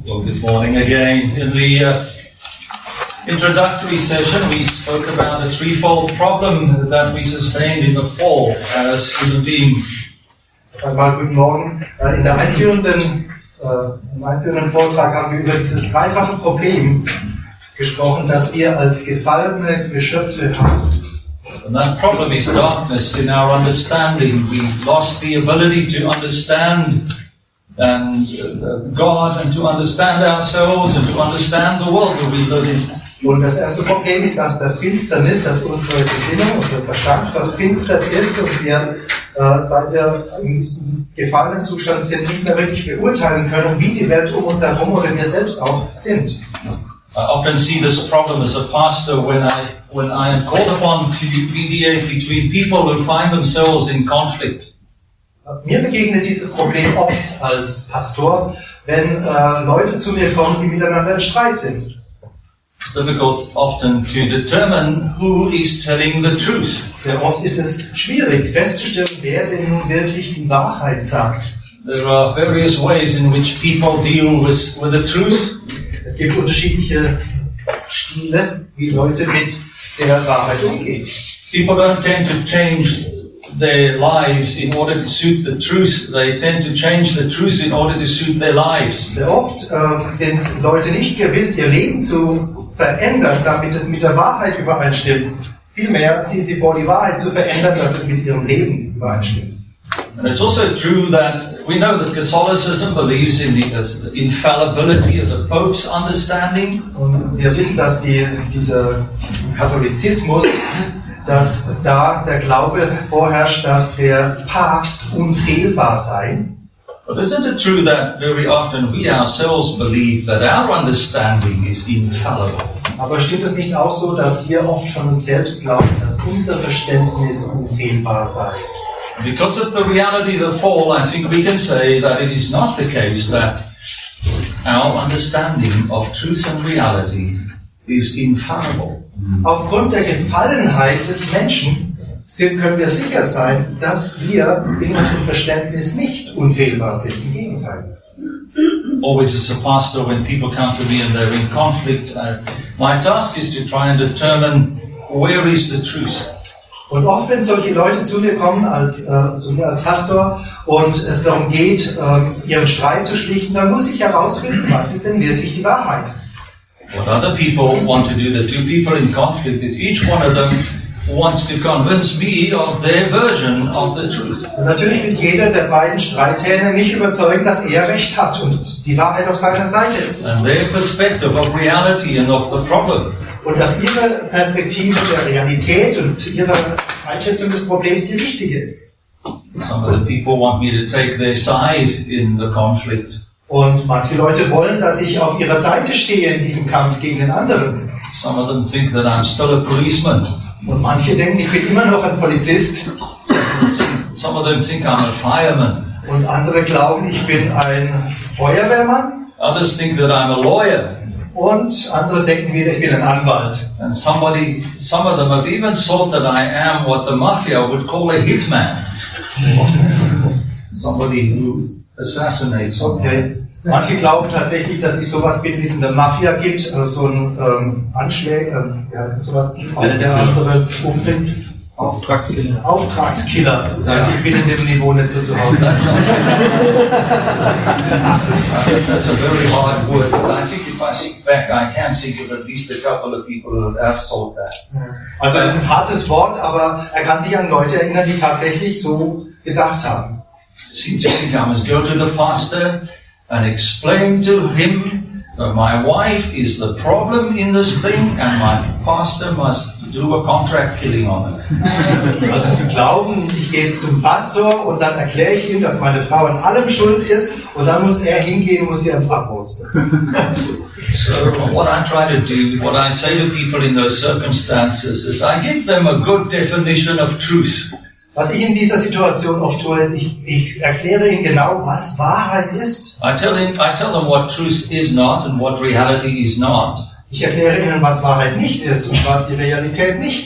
Well, good morning again. In the introductory session, we spoke about a threefold problem that we sustained in the fall as human beings. Einmal guten Morgen. Im einführenden Vortrag haben wir über dieses dreifache Problem gesprochen, das wir als gefallene Geschöpfe haben. And that problem is darkness in our understanding. We've lost the ability to understand God and to understand ourselves and to understand the world that we live in. Und das erste Problem ist, dass der Finsternis, dass unsere Gesinnung, unser Verstand verfinstert ist und wir, seit wir in diesem gefallenen Zustand sind, nicht mehr wirklich beurteilen können, wie die Welt um uns herum oder wir selbst auch sind. I often see this problem as a pastor when I am called upon to mediate between people who find themselves in conflict. Mir begegnet dieses Problem oft als Pastor, wenn Leute zu mir kommen, die miteinander in Streit sind. It's difficult often to determine who is telling the truth. Sehr oft ist es schwierig festzustellen, wer denn nun wirklich die Wahrheit sagt. There are various ways in which people deal with the truth. Es gibt unterschiedliche Stile, wie Leute mit der Wahrheit umgehen. People don't tend to change their lives in order to suit the truth. They tend to change the truth in order to suit their lives. Sehr oft sind Leute nicht gewillt, ihr Leben zu verändern, damit es mit der Wahrheit übereinstimmt. Vielmehr ziehen sie vor, die Wahrheit zu verändern, dass es mit ihrem Leben übereinstimmt. And it's also true that we know that Catholicism believes in the infallibility of the Pope's understanding. Und wir wissen, dass dieser Katholizismus, dass da der Glaube vorherrscht, dass der Papst unfehlbar sei. But isn't it true that very often we ourselves believe that our understanding is infallible? Aber stimmt es nicht auch so, dass wir oft von uns selbst glauben, dass unser Verständnis unfehlbar sei? Because of the reality of the fall, I think we can say that it is not the case that our understanding of truth and reality is infallible. Aufgrund der Gefallenheit des Menschen können wir sicher sein, dass wir in unserem Verständnis nicht unfehlbar sind. Im Gegenteil. Always as a pastor, when people come to me and they're in conflict, my task is to try and determine where is the truth. Und oft, wenn solche Leute zu mir kommen, zu mir als Pastor, und es darum geht, ihren Streit zu schlichten, dann muss ich herausfinden, was ist denn wirklich die Wahrheit. What other people want to do, the two people in conflict, that each one of them wants to convince me of their version of the truth. Und natürlich will jeder der beiden Streithähne mich überzeugen, dass er Recht hat und die Wahrheit auf seiner Seite ist. And their perspective of reality and of the problem. Und dass ihre Perspektive der Realität und ihre Einschätzung des Problems die richtige ist. Some of the people want me to take their side in the conflict. Und manche Leute wollen, dass ich auf ihrer Seite stehe in diesem Kampf gegen den anderen. Some of them think that I'm still a policeman. Und manche denken, ich bin immer noch ein Polizist. Some of them think I'm a fireman. Und andere glauben, ich bin ein Feuerwehrmann. Others think that I'm a lawyer. Und andere denken wieder, ich bin ein Anwalt. And some of them have even thought that I am what the mafia would call a hitman. Somebody who assassinates someone. Okay. Manche glauben tatsächlich, dass ich sowas bin, wie es in der Mafia gibt, so ein Anschläger, wie heißt sowas, der andere umbringt. Auftragskiller. Auftragskiller. Ja. Ich bin in dem Niveau nicht so zu Hause. That's a very hard word, but I think if I think back, I can think of at least a couple of people who have thought that. Also das ist ein hartes Wort, aber er kann sich an Leute erinnern, die tatsächlich so gedacht haben. See, just think I must go to the pastor and explain to him that my wife is the problem in this thing and my pastor must do a contract killing on it. Also sie glauben, ich gehe jetzt zum Pastor und dann erkläre ich ihm, dass meine Frau an allem schuld ist und dann muss er hingehen und muss sie abholzen. So what I try to do, what I say to people in those circumstances is I give them a good definition of truth. Was ich in dieser Situation oft tue, ist, ich erkläre ihnen genau, was Wahrheit ist. I tell them what truth is not and what reality is not. Ich erkläre ihnen, was Wahrheit nicht ist und was die Realität nicht ist.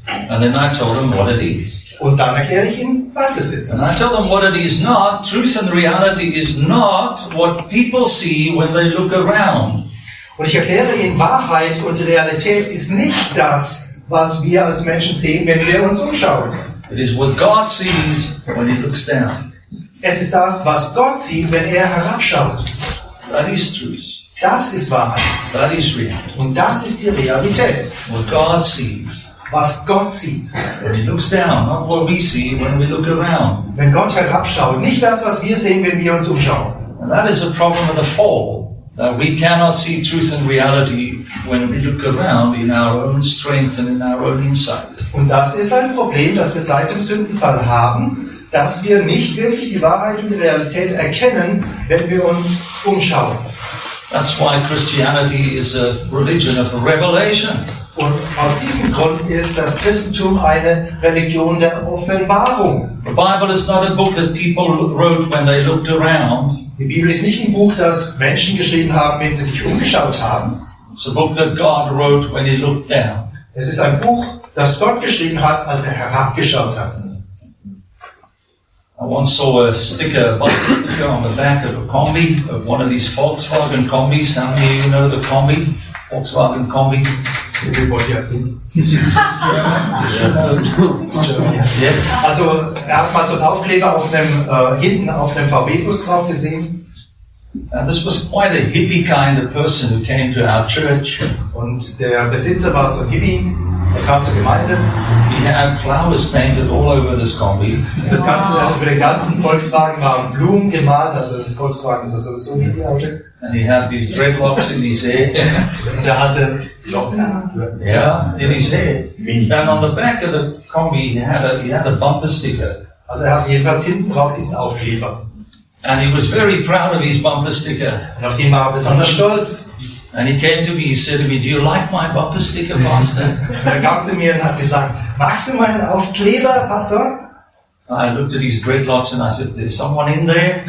And then I told them what it is. Und dann erkläre ich Ihnen, was es ist. And I told them what it is not. Truth and reality is not what people see when they look around. Und ich erkläre Ihnen, Wahrheit und Realität ist nicht das, was wir als Menschen sehen, wenn wir uns umschauen. It is what God sees when He looks down. Es ist das, was Gott sieht, wenn er herabschaut. That is truth. Das ist Wahrheit. That is reality. Und das ist die Realität. What God sees Was Gott sieht. when He looks down, not what we see when we look around. Wenn Gott herabschaut, nicht das, was wir sehen, wenn wir uns umschauen. And that is a problem of the fall. That we cannot see truth and reality when we look around in our own strength and in our own insight. Und das ist ein Problem, das wir seit dem Sündenfall haben, dass wir nicht wirklich die Wahrheit und die Realität erkennen, wenn wir uns umschauen. That's why Christianity is a religion of revelation. Und aus diesem Grund ist das Christentum eine Religion der Offenbarung. The Bible is not a book that people wrote when they looked around. Die Bibel ist nicht ein Buch, das Menschen geschrieben haben, wenn sie sich umgeschaut haben. It's a book that God wrote when He looked down. Es ist ein Buch, das Gott geschrieben hat, als er herabgeschaut hat. I once saw a bumper sticker on the back of a Kombi, of one of these Volkswagen Kombis. How many of you know the Kombi? Volkswagen Kombi? Everybody, I think. Yeah. Yes. Also, er hat mal so einen Aufkleber auf einem, hinten auf einem VW-Bus drauf gesehen. And this was quite a hippie kind of person who came to our church. Und der Besitzer war so ein Hippie, er kam zur Gemeinde. He had flowers painted all over this Kombi. Das Ganze, also für den ganzen Volkswagen waren Blumen gemalt, also das Volkswagen ist ja sowieso ein Hippie-Auto. And he had these dreadlocks in his hair. Und er hatte Locken. Yeah, in his hair. And on the back of the Kombi, he had a bumper sticker. Also er hat jedenfalls hinten drauf diesen Aufkleber. And he was very proud of his bumper sticker. Und auf den war er besonders stolz. And he came to me, he said to me, do you like my bumper sticker, Pastor? Und er kam zu mir und hat gesagt, magst du meinen Aufkleber, Pastor? I looked at his dreadlocks and I said, there's someone in there.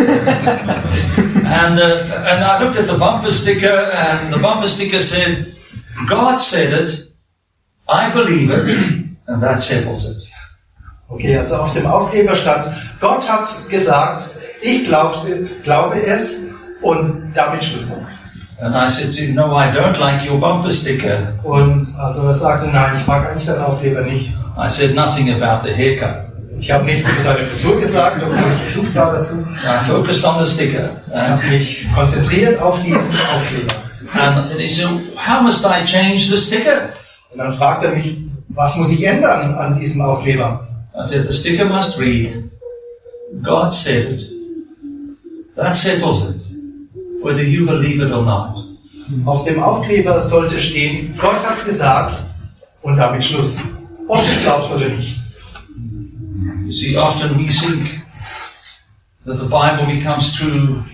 and I looked at the bumper sticker and the bumper sticker said, God said it, I believe it, and that settles it. Okay, also auf dem Aufkleber stand, Gott hat's gesagt, ich glaube es und damit Schluss. And I said to him, no, I don't like your bumper sticker. Und also er sagte, nein, ich mag eigentlich deinen Aufkleber nicht. I said nothing about the haircut. Ich habe nichts über seine Frisur gesagt, obwohl ich versucht war dazu. I focused on the sticker. Ich habe mich konzentriert auf diesen Aufkleber. And he said, how must I change the sticker? Und dann fragt er mich, was muss ich ändern an diesem Aufkleber? I said, the sticker must read, God said it. That settles it, whether you believe it or not. Auf dem Aufkleber sollte stehen, Gott hat's gesagt und damit Schluss. Ob du glaubst oder nicht. You see, often we think that the Bible becomes true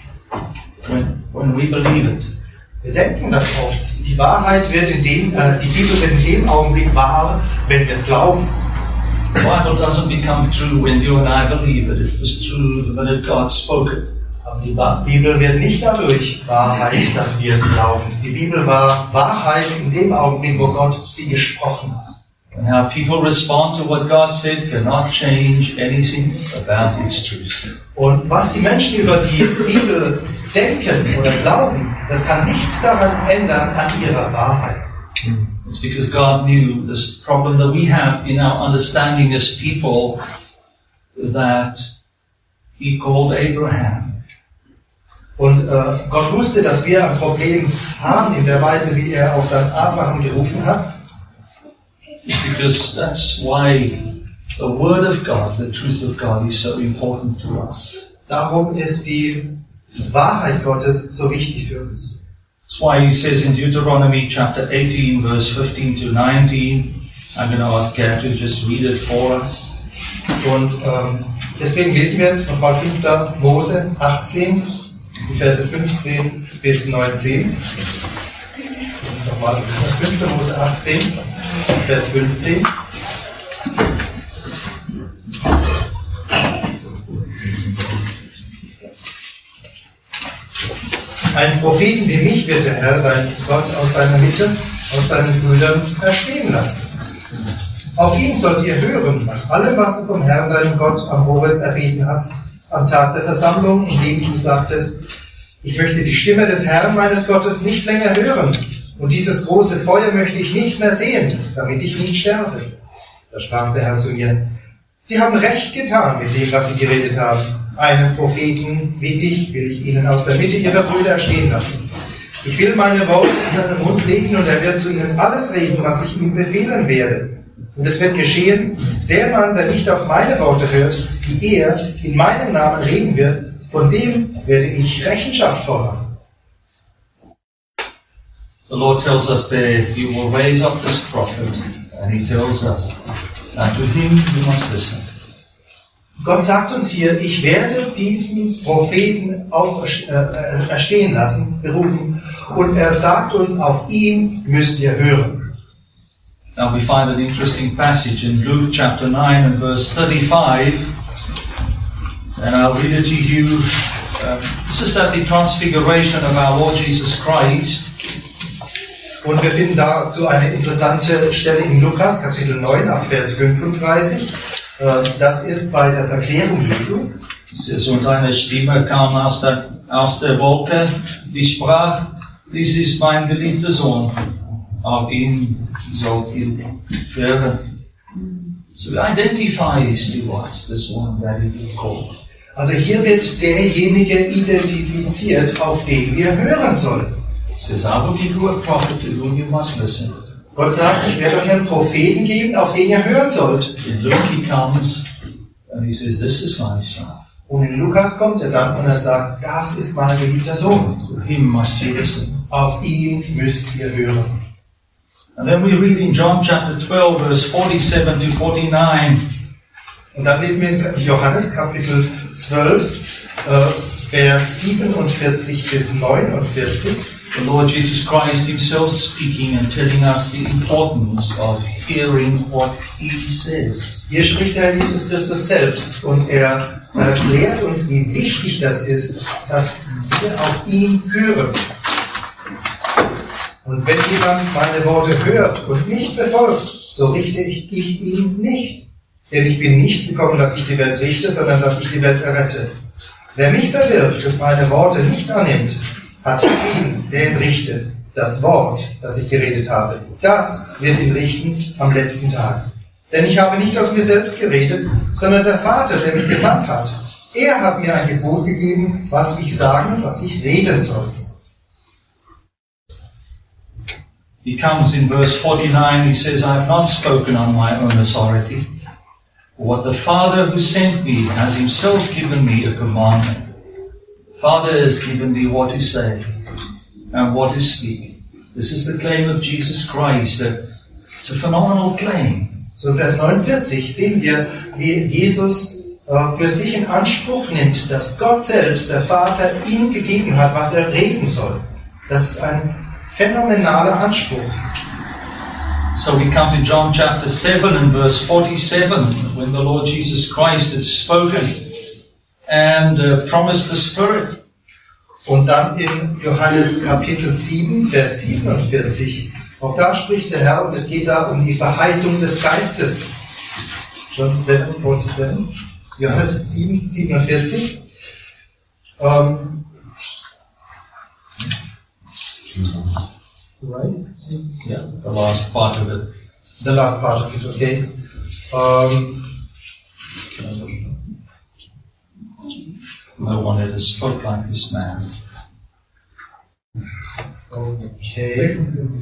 when we believe it. Wir denken das oft. Die Wahrheit wird die Bibel wird in dem Augenblick wahr, wenn wir es glauben. The Bible doesn't become true when you and I believe it. It was true the minute God spoke it. Aber die Bibel wird nicht dadurch Wahrheit, dass wir es glauben. Die Bibel war Wahrheit in dem Augenblick, wo Gott sie gesprochen hat. And how people respond to what God said cannot change anything about its truth. Und was die Menschen über die Bibel denken oder glauben, das kann nichts daran ändern an ihrer Wahrheit. It's because God knew this problem that we have in our understanding as people, that He called Abraham. Und Gott wusste, dass wir ein Problem haben in der Weise, wie er auch dann Abraham gerufen hat. It's because that's why the Word of God, the truth of God, is so important to us. Darum ist die Wahrheit Gottes so wichtig für uns. That's why He says in Deuteronomy chapter 18, verse 15 to 19, I'm going to ask Gerd to just read it for us. Und deswegen lesen wir jetzt nochmal 5. Mose 18, die Verse 15 bis 19. Nochmal 5. Mose 18, Vers 15. Einen Propheten wie mich wird der Herr, dein Gott, aus deiner Mitte, aus deinen Brüdern erstehen lassen. Auf ihn sollt ihr hören, nach allem, was du vom Herrn, deinem Gott, am Horeb erbeten hast, am Tag der Versammlung, in dem du sagtest, ich möchte die Stimme des Herrn meines Gottes nicht länger hören, und dieses große Feuer möchte ich nicht mehr sehen, damit ich nicht sterbe. Da sprach der Herr zu mir, sie haben recht getan mit dem, was sie geredet haben. Einen Propheten wie dich will ich ihnen aus der Mitte ihrer Brüder erstehen lassen. Ich will meine Worte in seinen Mund legen, und er wird zu ihnen alles reden, was ich ihm befehlen werde. Und es wird geschehen, der Mann, der nicht auf meine Worte hört, die er in meinem Namen reden wird, von dem werde ich Rechenschaft fordern. The Lord tells us that He will raise up this prophet, and He tells us that to him we must listen. Gott sagt uns hier, ich werde diesen Propheten erstehen lassen, berufen, und er sagt uns, auf ihn müsst ihr hören. Now we find an interesting passage in Luke chapter 9 and verse 35, and I'll read it to you. This is at the transfiguration of our Lord Jesus Christ. Und wir finden dazu eine interessante Stelle in Lukas, Kapitel 9, ab Vers 35. Das ist bei der Verklärung Jesu. Es says, und eine Stimme kam aus der Wolke, die sprach, dies ist mein geliebter Sohn, auf ihn sollt ihr hören. So he identifies to us this one that he will call. Also hier wird derjenige identifiziert, auf den wir hören sollen. He says, I will give you a prophet to whom you must listen. Gott sagt, ich werde euch einen Propheten geben, auf den ihr hören sollt. In Luke he comes and he says, this is my son. Und in Lukas kommt er dann und er sagt, das ist mein geliebter Sohn. To him must you listen. Auf ihn müsst ihr hören. And then we read in John chapter 12 verse 47 to 49. Und dann lesen wir in Johannes Kapitel 12, Vers 47 bis 49. The Lord Jesus Christ himself speaking and telling us the importance of hearing what he says. Hier spricht der Herr Jesus Christus selbst und er erklärt uns, wie wichtig das ist, dass wir auf ihn hören. Und wenn jemand meine Worte hört und nicht befolgt, so richte ich ihn nicht. Denn ich bin nicht gekommen, dass ich die Welt richte, sondern dass ich die Welt errette. Wer mich verwirft und meine Worte nicht annimmt, hat ihn, der ihn richtet, das Wort, das ich geredet habe. Das wird ihn richten am letzten Tag. Denn ich habe nicht aus mir selbst geredet, sondern der Vater, der mich gesandt hat. Er hat mir ein Gebot gegeben, was ich sagen, was ich reden soll. He comes in verse 49, he says, I have not spoken on my own authority. What the Father who sent me has himself given me a commandment. Father has given me what to say and what to speak. This is the claim of Jesus Christ. It's a phenomenal claim. So in Vers 49 sehen wir, wie Jesus für sich in Anspruch nimmt, dass Gott selbst, der Vater, ihm gegeben hat, was er reden soll. Das ist ein phänomenaler Anspruch. So we come to John chapter 7 and verse 47, when the Lord Jesus Christ had spoken and promised the Spirit. Und dann in Johannes Kapitel 7, Vers 47, auch da spricht der Herr und es geht da um die Verheißung des Geistes. John 7, 47, Johannes 7, 47. Right? Yeah, the last part of it. The last part of it, okay. No one ever spoke like this man. Okay.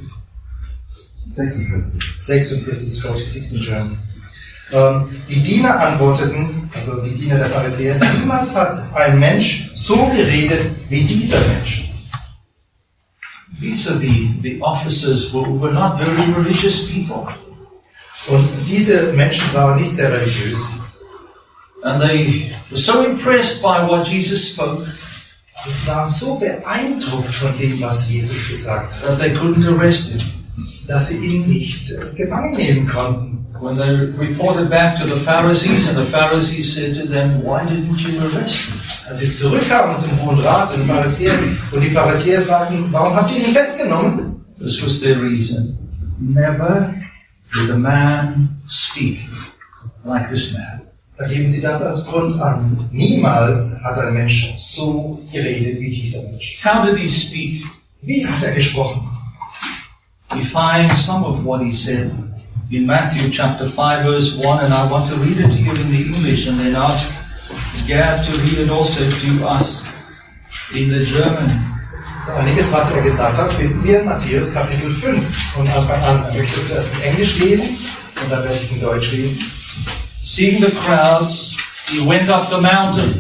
46, 46 in German. Die Diener antworteten, also die Diener der Pharisäer, niemals hat ein Mensch so geredet wie dieser Mensch. These are the officers were not very religious people. Und diese Menschen waren nicht sehr religiös. And they were so impressed by what Jesus spoke. Es waren so beeindruckt von dem, was Jesus gesagt hat, That they couldn't arrest him. dass sie ihn nicht gefangen nehmen konnten. When they reported back to the Pharisees, and the Pharisees said to them, why didn't you arrest him? Als sie zurückkamen zum Hohen Rat und die Pharisäer fragten, warum habt ihr ihn nicht festgenommen? This was their reason. Never did a man speak like this man. Da geben Sie das als Grund an. Niemals hat ein Mensch so geredet wie dieser Mensch. How did he speak? Wie hat er gesprochen? We find some of what he said in Matthew chapter 5 verse 1, and I want to read it to you in the English and then ask Gerd to read it also to us in the German. So einiges, was er gesagt hat, finden wir in Matthäus Kapitel 5. Und Anfang an, er möchte es zuerst in Englisch lesen und dann werde ich es in Deutsch lesen. Seeing the crowds, he went up the mountain.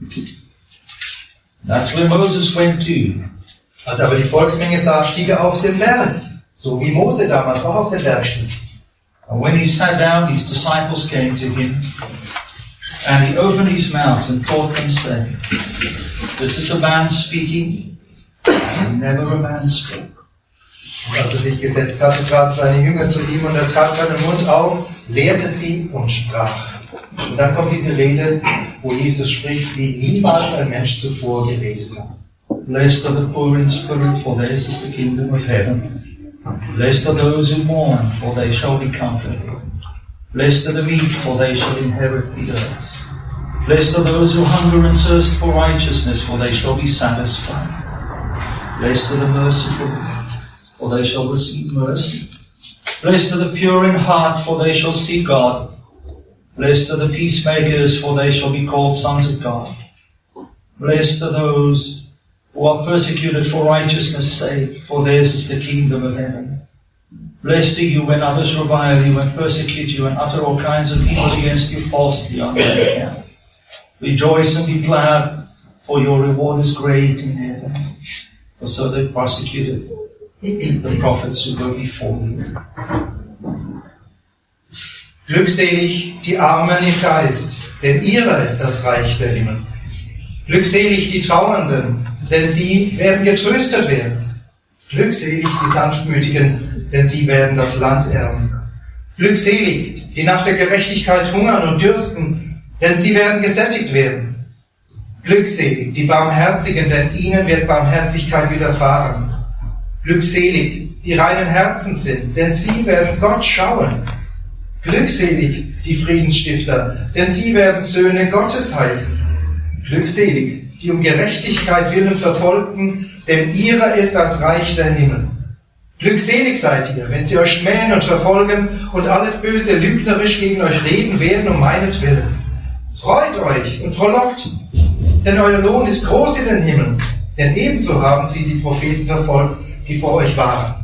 That's where Moses went to. Als er aber die Volksmenge sah, stieg er auf den Berg, so wie Mose damals auch auf den Berg stieg. And when he sat down, his disciples came to him, and he opened his mouth and taught them, saying, This is a man speaking, and never a man spoke. Und als er sich gesetzt hatte, traten seine Jünger zu ihm und er tat seinen Mund auf, lehrte sie und sprach. Und dann kommt diese Rede, wo Jesus spricht, wie niemals ein Mensch zuvor geredet hat. Blessed are the poor in spirit, for theirs is the kingdom of heaven. Blessed are those who mourn, for they shall be comforted. Blessed are the meek, for they shall inherit the earth. Blessed are those who hunger and thirst for righteousness, for they shall be satisfied. Blessed are the merciful, for they shall receive mercy. Blessed are the pure in heart, for they shall see God. Blessed are the peacemakers, for they shall be called sons of God. Blessed are those who are persecuted for righteousness' sake, for theirs is the kingdom of heaven. Blessed are you when others revile you and persecute you and utter all kinds of evil against you falsely on their account. Rejoice and be glad, for your reward is great in heaven. For so they persecuted the prophets who go before you. Glückselig die Armen im Geist, denn ihrer ist das Reich der Himmel. Glückselig die Trauernden, denn sie werden getröstet werden. Glückselig die Sanftmütigen, denn sie werden das Land erben. Glückselig die nach der Gerechtigkeit hungern und dürsten, denn sie werden gesättigt werden. Glückselig die Barmherzigen, denn ihnen wird Barmherzigkeit widerfahren. Glückselig die reinen Herzens sind, denn sie werden Gott schauen. Glückselig die Friedensstifter, denn sie werden Söhne Gottes heißen. Glückselig die um Gerechtigkeit willen Verfolgten, denn ihrer ist das Reich der Himmel. Glückselig seid ihr, wenn sie euch schmähen und verfolgen und alles Böse lügnerisch gegen euch reden werden um meinetwillen. Freut euch und frohlockt, denn euer Lohn ist groß in den Himmeln, denn ebenso haben sie die Propheten verfolgt, die vor euch waren.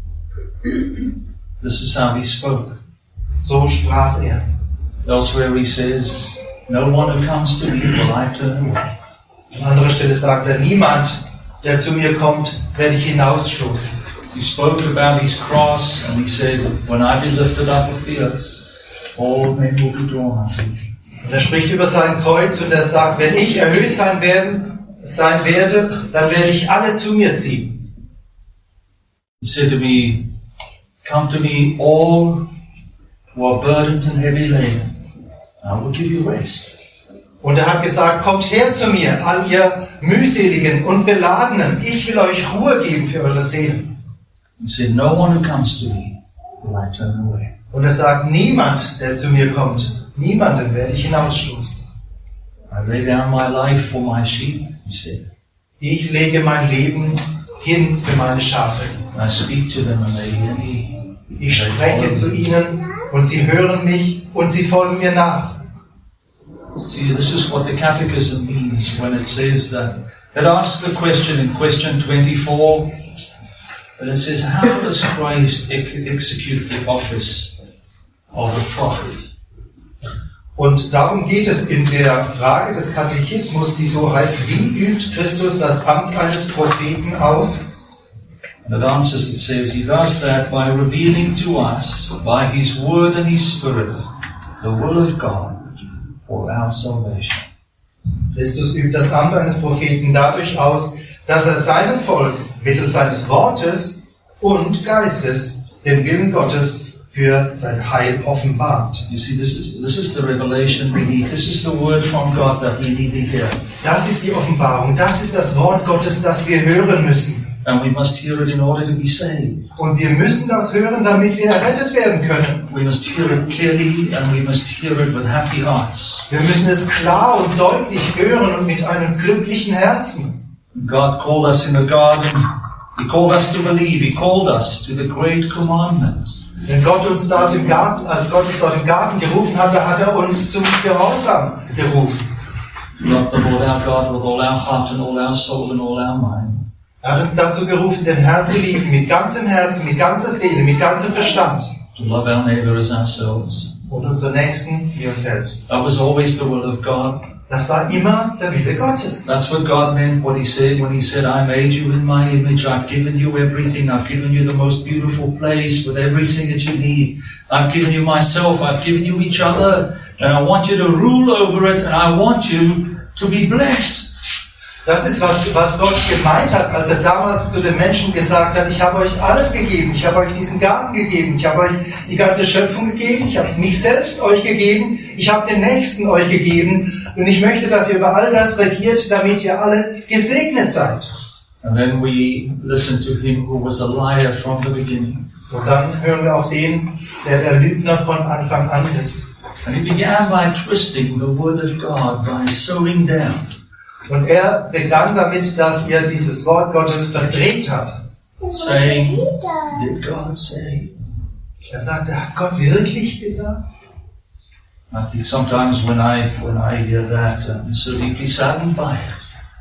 This is how he spoke. So sprach er. Elsewhere he says, No one who comes to me will I turn away. An anderer Stelle sagt er, niemand, der zu mir kommt, werde ich hinausstoßen. He spoke about his cross and he said, When I be lifted up of the earth, all men will be drawn unto me. Und er spricht über sein Kreuz und er sagt, wenn ich erhöht sein werde, dann werde ich alle zu mir ziehen. He said to me, Come to me all who are burdened and heavy laden, and I will give you rest. Und er hat gesagt, kommt her zu mir, all ihr mühseligen und beladenen, ich will euch Ruhe geben für eure Seelen. He said, No one who comes to me will I turn away. Und er sagt, niemand, der zu mir kommt, niemanden werde ich hinausstoßen. I lay down my life for my sheep, he said. Ich lege mein Leben hin für meine Schafe. I speak to them and they hear me. Ich spreche zu ihnen und sie hören mich und sie folgen mir nach. See, this is what the Catechism means when it says that. It asks the question in question 24, and it says, how does Christ execute the office of a prophet? Und darum geht es in der Frage des Katechismus, die so heißt, wie übt Christus das Amt eines Propheten aus? And it answers, it says, he does that by revealing to us, by his word and his spirit, the will of God for our salvation. Christus übt das Amt eines Propheten dadurch aus, dass er seinem Volk mittels seines Wortes und Geistes den Willen Gottes für sein Heil offenbart. You see, this is the revelation we need. This is the word from God that we need to hear. Das ist die Offenbarung, das ist das Wort Gottes, das wir hören müssen. And we must hear it in order to be saved. Und wir müssen das hören, damit wir errettet werden können. We must hear it clearly and we must hear it with happy hearts. Wir müssen es klar und deutlich hören und mit einem glücklichen Herzen. God called us in the garden. He called us to believe. He called us to the great commandment. Wenn Gott uns dort im Garten, als Gott uns dort im Garten gerufen hatte, hat er uns zum Gehorsam gerufen. Love the Lord our God with all our heart and all our soul and all our mind. Er hat uns dazu gerufen, den Herrn zu lieben, mit ganzem Herzen, mit ganzer Seele, mit ganzem Verstand. To love our neighbor as ourselves. Und unseren Nächsten wie uns selbst. That was always the will of God. Das war immer der Wille Gottes. That's what God meant, what He said when He said, I made you in my image, I've given you everything, I've given you the most beautiful place with everything that you need. I've given you myself, I've given you each other, and I want you to rule over it, and I want you to be blessed. Das ist, was Gott gemeint hat, als er damals zu den Menschen gesagt hat, ich habe euch alles gegeben, ich habe euch diesen Garten gegeben, ich habe euch die ganze Schöpfung gegeben, ich habe mich selbst euch gegeben, ich habe den Nächsten euch gegeben und ich möchte, dass ihr über all das regiert, damit ihr alle gesegnet seid. And then we listen to him who was a liar from the beginning. Und dann hören wir auf den, der Lügner von Anfang an ist. And he began by twisting the word of God, by sowing down. Und er begann damit, dass er dieses Wort Gottes verdreht hat. Saying, did God say? Er sagte, hat Gott wirklich gesagt? I think sometimes when I hear that, I'm so deeply saddened by it.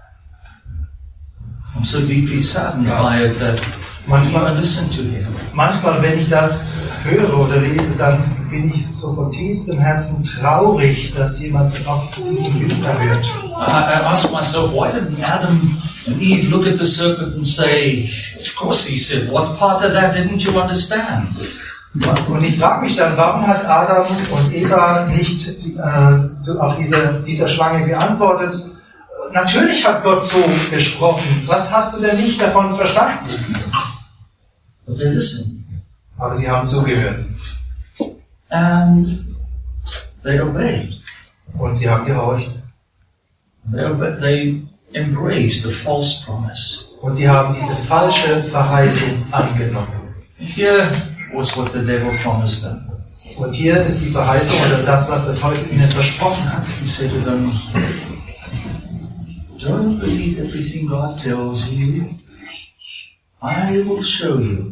I'm so deeply saddened by it that I listen to him. Manchmal, wenn ich das höre oder lese, dann bin ich so von tiefstem Herzen traurig, dass jemand auf diesen Lügner hört. I ask myself, why didn't Adam and Eve look at the serpent and say, of course he said, what part of that didn't you understand? Und ich frage mich dann, warum hat Adam und Eva nicht auf dieser Schlange geantwortet? Natürlich hat Gott so gesprochen. Was hast du denn nicht davon verstanden? But they listened. Aber sie haben zugehört. And they obeyed. Und sie haben gehorcht. They embraced the false promise. Und sie haben diese falsche Verheißung angenommen. Here was what the devil promised them. Und hier ist die Verheißung oder das, was der Teufel ihnen versprochen hat. He said to them, don't believe everything God tells you. I will show you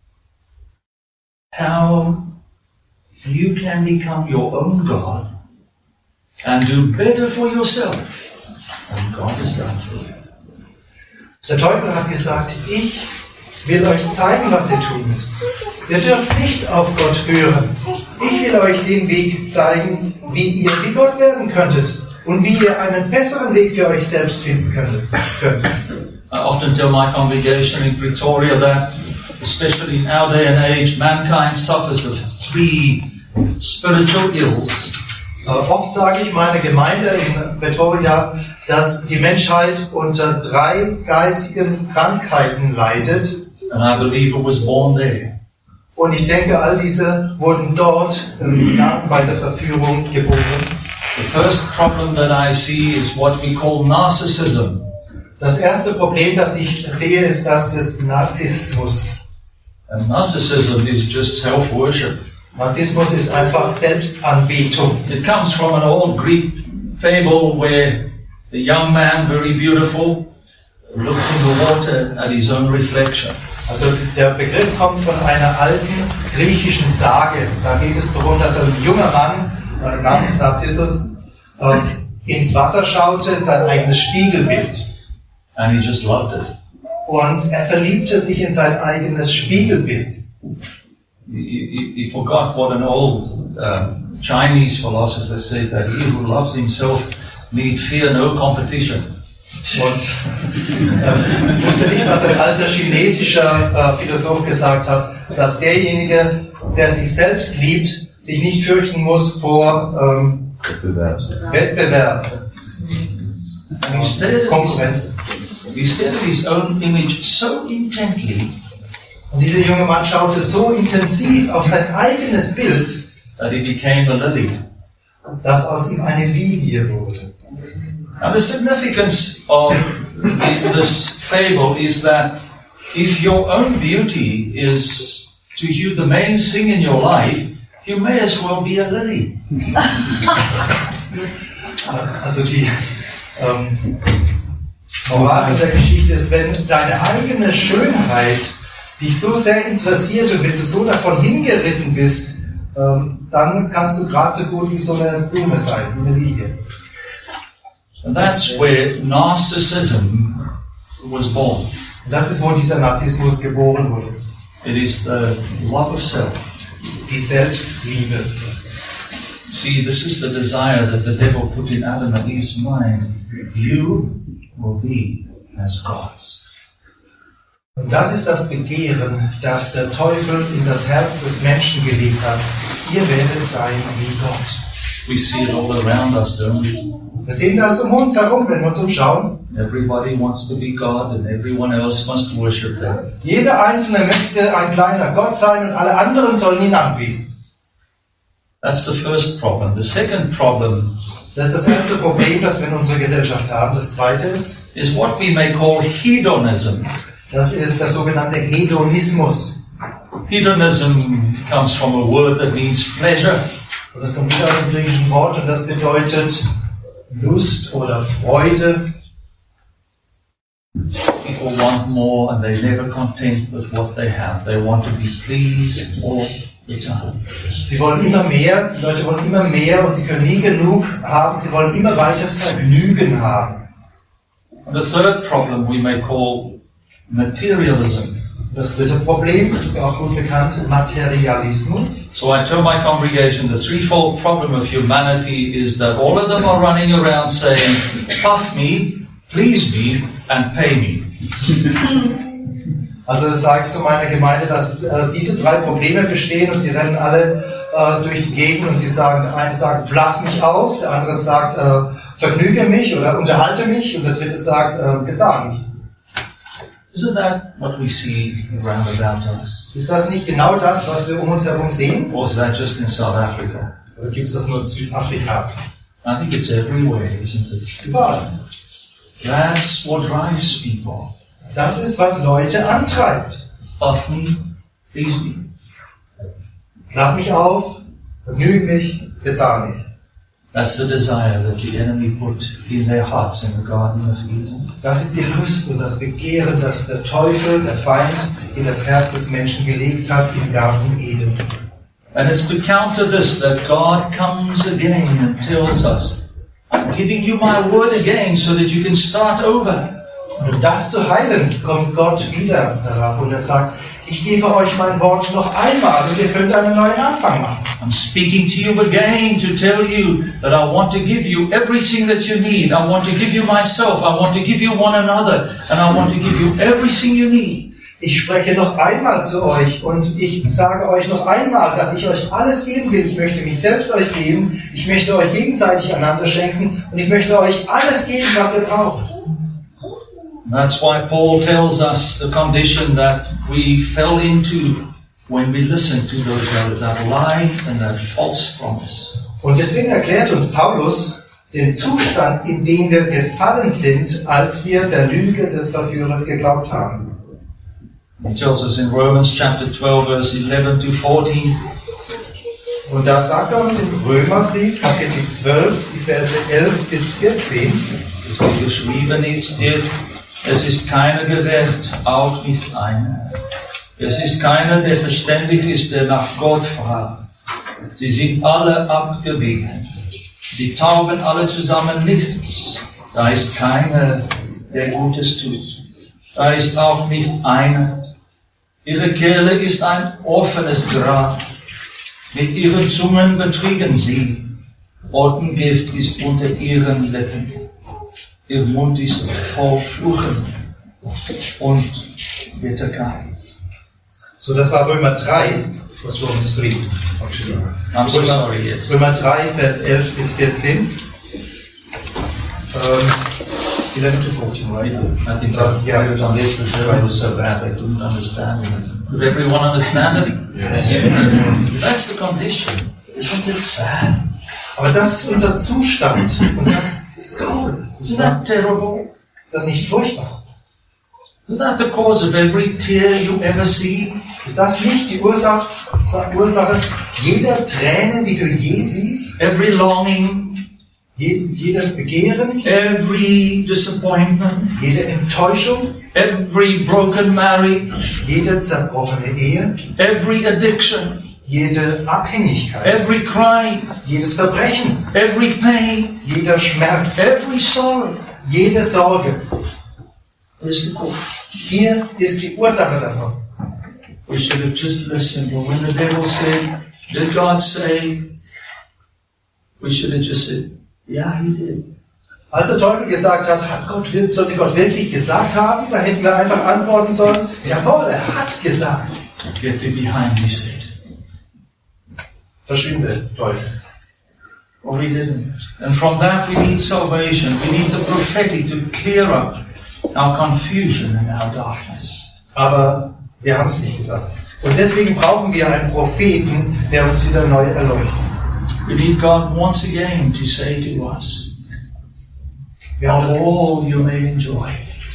how you can become your own God and do better for yourself than God has done for you. Der Teufel hat gesagt, ich will euch zeigen, was ihr tun müsst. Ihr dürft nicht auf Gott hören. Ich will euch den Weg zeigen, wie ihr wie Gott werden könntet und wie ihr einen besseren Weg für euch selbst finden könnt. I often tell my congregation in Pretoria that, especially in our day and age, mankind suffers of 3 spiritual ills. Oft sage ich meiner Gemeinde in Pretoria, dass die Menschheit unter 3 geistigen Krankheiten leidet. And I believe it was born there. Und ich denke, all diese wurden dort bei der Verführung geboren. The first problem that I see is what we call narcissism. Das erste Problem, das ich sehe, ist das des Narzissmus. And narcissism is just self-worship. Narzissmus ist einfach Selbstanbetung. It comes from an old Greek fable where the young man, very beautiful, looked in the water at his own reflection. Also der Begriff kommt von einer alten griechischen Sage. Da geht es darum, dass ein junger Mann namens Narzissus ins Wasser schaute, in sein eigenes Spiegelbild. And he just loved it. Und er verliebte sich in sein eigenes Spiegelbild. He forgot what an old Chinese philosopher said, that he who loves himself need fear no competition. Und wusste nicht, was ein alter chinesischer Philosoph gesagt hat, dass derjenige, der sich selbst liebt, sich nicht fürchten muss vor Wettbewerb. Konkurrenz. He stared at his own image so intently, und dieser junge Mann schaute so intensiv auf sein eigenes Bild, that he became a lily. Dass aus ihm eine Lilie wurde. Now the significance of this fable is that if your own beauty is to you the main thing in your life, you may as well be a lily. Also die Moral von der Geschichte ist, wenn deine eigene Schönheit dich so sehr interessiert und wenn du so davon hingerissen bist, dann kannst du gerade so gut wie so eine Blume sein, wie eine Lilie. And that's where narcissism was born. Und das ist, wo dieser Narzissmus geboren wurde. It is the love of self. Die Selbstliebe. See, this is the desire that the devil put in Adam and Eve's mind. You will be as gods. Und das ist das Begehren, das der Teufel in das Herz des Menschen gelegt hat. Ihr werdet sein wie Gott. We see it all around us, don't we? Wir sehen das um uns herum, wenn wir uns umschauen. Everybody wants to be God and everyone else must worship them. Jeder Einzelne möchte ein kleiner Gott sein und alle anderen sollen ihn anbeten. That's the first problem. The second problem Das ist das erste Problem, das wir in unserer Gesellschaft haben. Das zweite is what we may call hedonism. das ist der sogenannte Hedonismus. Hedonism comes from a word that means pleasure. Und das kommt wieder aus dem griechischen Wort und das bedeutet Lust oder Freude. People want more and they're never content with what they have. They want to be pleased all the time. Sie wollen immer mehr, die Leute wollen immer mehr und sie können nie genug haben. Sie wollen immer weiter Vergnügen haben. And the third problem we may call materialism. Das dritte Problem ist auch gut bekannt, Materialismus. So I tell my congregation the threefold problem of humanity is that all of them are running around saying, puff me, please me and pay me. Also das sage ich so meiner Gemeinde, dass diese drei Probleme bestehen und sie rennen alle durch die Gegend und sie sagen, der eine sagt, blas mich auf, der andere sagt, vergnüge mich oder unterhalte mich und der dritte sagt, bezahle mich. Isn't that what we see around about us? Ist das nicht genau das, was wir um uns herum sehen? Or is that just in South Africa? Oder gibt es das nur in Südafrika? I think it's everywhere, isn't it? Überall. That's what drives people. Das ist, was Leute antreibt. Puff me, please me. Lass mich auf, vergnüge mich, bezahle mich. That's the desire that the enemy put in their hearts in the Garden of Eden. Das ist die Lust und das Begehren, das der Teufel, der Feind, in das Herz des Menschen gelegt hat im Garten Eden. And it's to counter this that God comes again and tells us, I'm giving you my word again so that you can start over. Und um das zu heilen, kommt Gott wieder herab und er sagt, ich gebe euch mein Wort noch einmal und ihr könnt einen neuen Anfang machen. I'm speaking to you again to tell you that I want to give you everything that you need. I want to give you myself. I want to give you one another. And I want to give you everything you need. Ich spreche noch einmal zu euch und ich sage euch noch einmal, dass ich euch alles geben will. Ich möchte mich selbst euch geben. Ich möchte euch gegenseitig einander schenken und ich möchte euch alles geben, was ihr braucht. That's why Paul tells us the condition that we fell into when we listened to that lie and that false promise. Und deswegen erklärt uns Paulus den Zustand, in dem wir gefallen sind, als wir der Lüge des Verführers geglaubt haben. He tells us in Romans chapter 12 verse 11 to 14. Und da sagt er uns im Römerbrief Kapitel 12, die Verse 11 bis 14. So geschrieben ist dir, es ist keiner gerecht, auch nicht einer. Es ist keiner, der verständig ist, der nach Gott fragt. Sie sind alle abgewichen. Sie taugen alle zusammen nichts. Da ist keiner, der Gutes tut. Da ist auch nicht einer. Ihre Kehle ist ein offenes Grab. Mit ihren Zungen betrügen sie. Ottengift ist unter ihren Lippen. Ihr Mund ist voll Fluchen und Bitterkeit. So, das war Römer 3, was wir uns Brief. I'm so sorry, yes. Römer 3, Vers 11 bis 14. 11 to 14, right? I think I've heard on this the survey was so bad I couldn't understand it. Could everyone understand it? Yeah. That's the condition. Isn't it sad? Aber das ist unser Zustand und das ist traurig. Isn't that terrible? Ist das nicht furchtbar? Isn't that the cause of every tear you ever see? Ist das nicht die Ursache jeder Träne, die du je siehst? Every longing, Jedes Begehren, every disappointment, jede Enttäuschung, every broken marriage, jede zerbrochene Ehe, every addiction, jede Abhängigkeit, every crime, jedes Verbrechen, every pain, jeder Schmerz, every sorrow. jede Sorge. Here's the cause. Hier ist die Ursache davon. We should have just listened. But when the devil said, did God say? We should have just said, yeah, he did. Als der Teufel gesagt hat, sollte Gott wirklich gesagt haben, da hätten wir einfach antworten sollen, jawohl, er hat gesagt. Get thee behind me, Satan. Verschwinde, Teufel. Or we didn't. And from that we need salvation. We need the prophetic to clear up our confusion and our darkness. Aber wir haben es nicht gesagt. Und deswegen brauchen wir einen Propheten, der uns wieder neu erleuchtet. We need God once again to say to us, Wir haben all you may enjoy.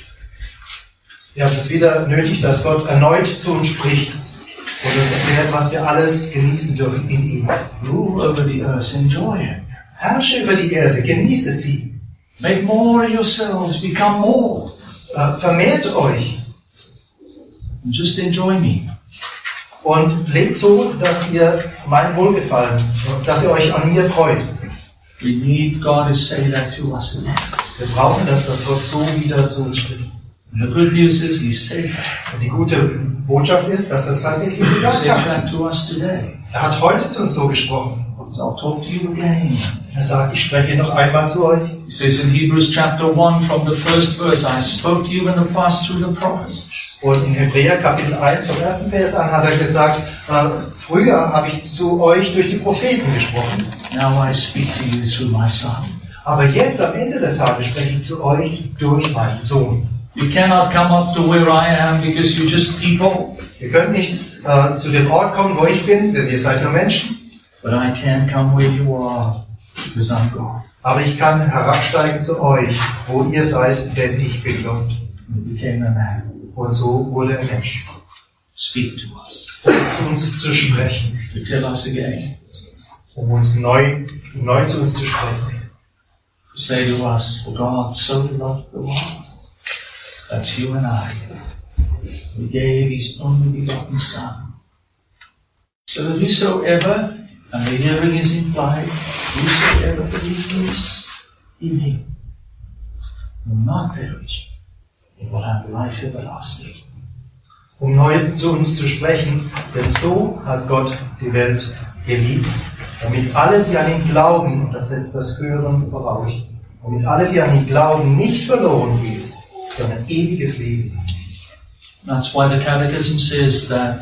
es wieder nötig, dass Gott erneut zu uns spricht und uns erklärt, was wir alles genießen dürfen in ihm. Rule over the earth, enjoy it. Herrsche über die Erde, genieße sie. Make more of yourselves, become more. Vermehrt euch And just enjoy me. und lebt so, dass ihr mein Wohlgefallen, dass ihr euch an mir freut. We need God to say that to us again. Wir brauchen das, dass Gott so wieder zu uns spricht. And the good news is He said that. Und die gute Botschaft ist, dass er es tatsächlich He gesagt says hat. that to us today. Er hat heute zu uns so gesprochen. So I'll talk to you again. Er sagt, ich spreche noch einmal zu euch. He says in Hebrews chapter 1 from the first verse, I spoke to you in the past through the prophets. Und in Hebräer Kapitel 1 vom ersten Vers an hat er gesagt, früher habe ich zu euch durch die Propheten gesprochen. Now I speak to you through my Son. Aber jetzt am Ende der Tage spreche ich zu euch durch meinen Sohn. You cannot come up to where I am because you're just people. Ihr könnt nicht zu dem Ort kommen, wo ich bin, denn ihr seid nur Menschen. But I can come where you are because I'm God. Aber ich kann herabsteigen zu euch, wo ihr seid, denn ich bin Gott. You became a man. Und so wurde er Mensch. Speak to us. Um uns zu sprechen. To tell us again. Um uns neu zu uns zu sprechen. To say to us, for God so loved the world. That's you and I. He gave His only begotten Son. So that whosoever, and the hearing is implied, whosoever believes in Him will not perish, but will have life everlasting. Um neu zu uns zu sprechen, denn so hat Gott die Welt geliebt, damit alle, die an ihn glauben, und das setzt das Hören voraus, damit alle, die an ihn glauben, nicht verloren gehen, sondern ewiges Leben. That's why the Catechism says that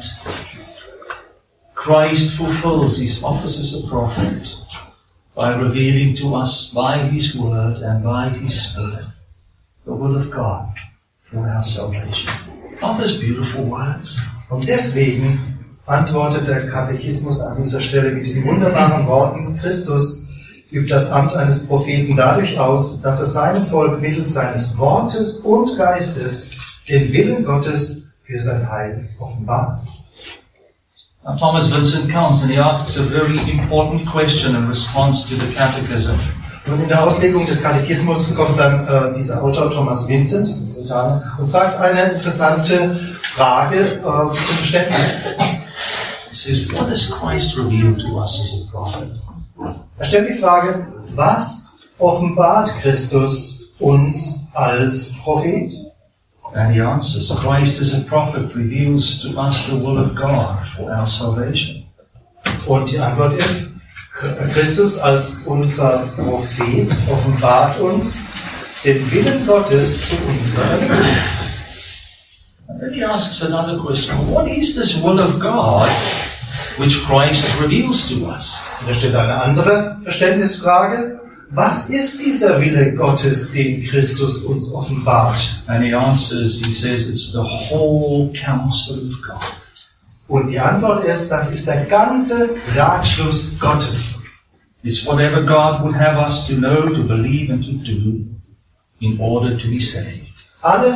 Christ fulfills His office as a prophet by revealing to us by His Word and by His Spirit the will of God for our salvation. Aren't those beautiful words? Und deswegen antwortet der Katechismus an dieser Stelle mit diesen wunderbaren Worten: Christus übt das Amt eines Propheten dadurch aus, dass er seinem Volk mittels seines Wortes und Geistes den Willen Gottes für sein Heil offenbart. Now, Thomas Vincent comes and he asks a very important question in response to the Catechism. Und in der Auslegung des Katechismus kommt dann dieser Autor Thomas Vincent, dieser Puritaner, und fragt eine interessante Frage zum Verständnis. He says, what does Christ reveal to us as a prophet? Er stellt die Frage, was offenbart Christus uns als Prophet? And he answers, Christ as a prophet reveals to us the will of God for our salvation. Und die Antwort ist, Christus als unser Prophet offenbart uns den Willen Gottes zu unserer Erlösung. And then he asks another question, what is this will of God which Christ reveals to us? Und da steht eine andere Verständnisfrage. Was ist dieser Wille Gottes, den Christus uns offenbart? And he answers, he says, it's the whole counsel of God. Und die Antwort ist, das ist der ganze Ratschluss Gottes. It's whatever God would have us to know, to believe and to do in order to be saved. Alles,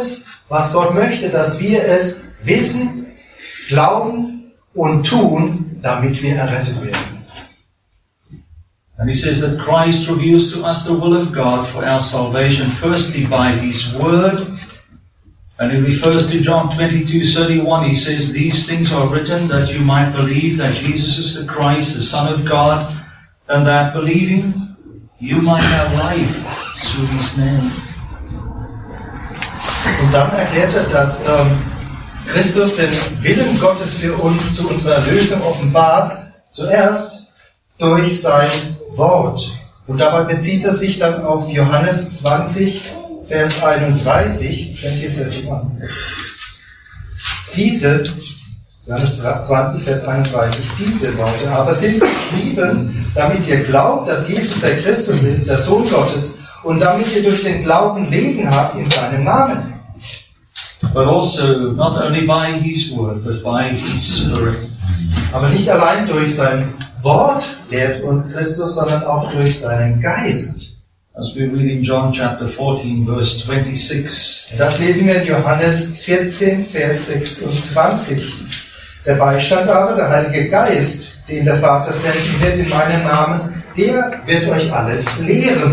was Gott möchte, dass wir es wissen, glauben und tun, damit wir errettet werden. And he says that Christ reveals to us the will of God for our salvation, firstly by His Word. And he refers to John 22:31. He says, these things are written that you might believe that Jesus is the Christ, the Son of God, and that believing you might have life through His name. Und dann erklärt er, dass Christus den Willen Gottes für uns zu unserer Erlösung offenbart, zuerst durch sein Wort. Und dabei bezieht er sich dann auf Johannes 20, Vers 31. Könnt ihr vielleicht mal. Johannes 20, Vers 31, diese Worte aber sind geschrieben, damit ihr glaubt, dass Jesus der Christus ist, der Sohn Gottes, und damit ihr durch den Glauben Leben habt in seinem Namen. But also, not only by His Word, but by His Spirit. Aber nicht allein durch sein Wort lehrt uns Christus, sondern auch durch seinen Geist. As we read in John chapter 14, verse 26. Das lesen wir in Johannes 14, Vers 26. Der Beistand aber, der Heilige Geist, den der Vater senden wird in meinem Namen, der wird euch alles lehren.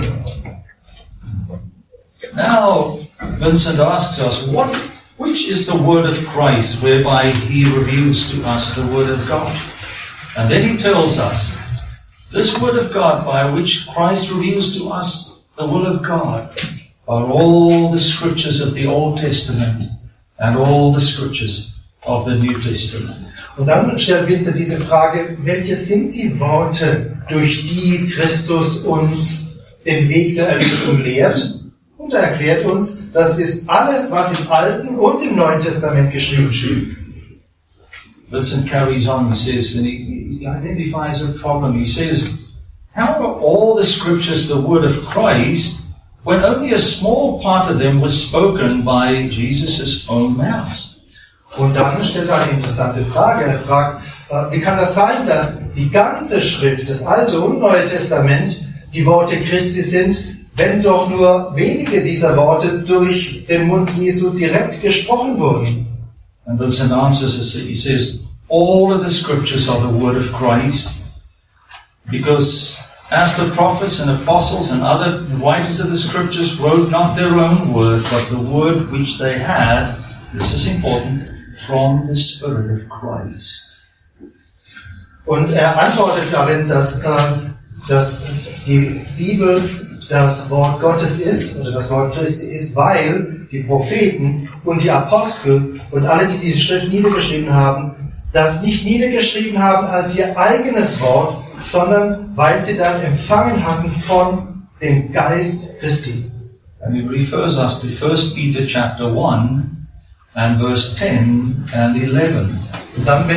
Now, Vincent asks us, which is the word of Christ, whereby he reveals to us the word of God? And then he tells us, this word of God by which Christ reveals to us the will of God are all the scriptures of the Old Testament and all the scriptures of the New Testament. Und dann stellt Vincent diese Frage, welche sind die Worte, durch die Christus uns den Weg der Erlösung lehrt? Und er erklärt uns, das ist alles, was im Alten und im Neuen Testament geschrieben steht. Vincent carries on and says, and he identifies a problem. He says, how are all the scriptures the word of Christ when only a small part of them was spoken by Jesus' own mouth? Und dann stellt er eine interessante Frage. Er fragt, wie kann das sein, dass die ganze Schrift, das Alte und Neue Testament, die Worte Christi sind, wenn doch nur wenige dieser Worte durch den Mund Jesu direkt gesprochen wurden? And Vincent answers, he says, all of the scriptures are the word of Christ, because as the prophets and apostles and other writers of the scriptures wrote not their own word, but the word which they had, this is important, from the Spirit of Christ. Und er antwortet darin, dass die Bibel das Wort Gottes ist, oder das Wort Christi ist, weil die Propheten und die Apostel und alle, die diese Schrift niedergeschrieben haben, das nicht niedergeschrieben haben als ihr eigenes Wort, sondern weil sie das empfangen hatten von dem Geist Christi. And he refers us to 1 Peter chapter 1 and verse 10 and 11. Und dann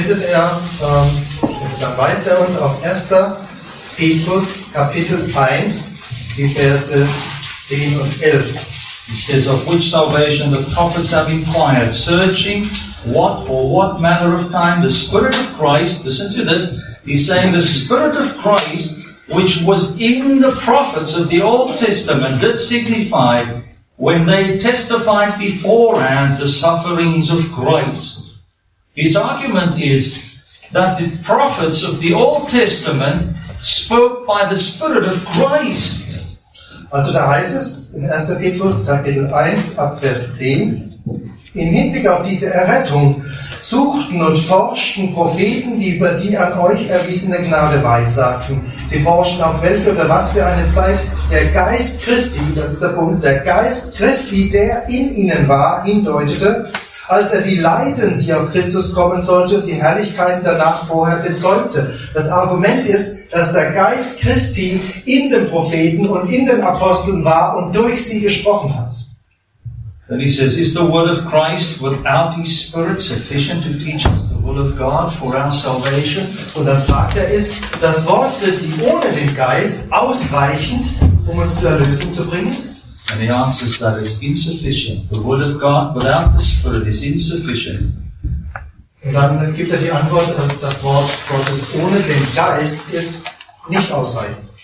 weist er uns auf 1. Petrus Kapitel 1, die Verse 10 und 11. He says, of which salvation the prophets have inquired, searching what manner of time the Spirit of Christ, listen to this, he's saying the Spirit of Christ, which was in the prophets of the Old Testament, did signify when they testified beforehand the sufferings of Christ. His argument is that the prophets of the Old Testament spoke by the Spirit of Christ. Also da heißt es in 1. Petrus Kapitel 1 ab Vers 10, im Hinblick auf diese Errettung suchten und forschten Propheten, die über die an euch erwiesene Gnade weissagten. Sie forschten auf welche oder was für eine Zeit der Geist Christi, das ist der Punkt, der Geist Christi, der in ihnen war, hindeutete, als er die Leiden, die auf Christus kommen sollte, und die Herrlichkeiten danach vorher bezeugte. Das Argument ist, dass der Geist Christi in den Propheten und in den Aposteln war und durch sie gesprochen hat. Then he says, is the word of Christ without His Spirit sufficient to teach us the will of God for our salvation? Und dann fragt er, ist das Wort Christi ohne den Geist ausreichend, um uns zur Erlösung zu bringen? And he answers that it's insufficient. The word of God without the Spirit is insufficient. Und dann gibt er die Antwort, das Wort Gottes ohne den Geist ist nicht ausreichend.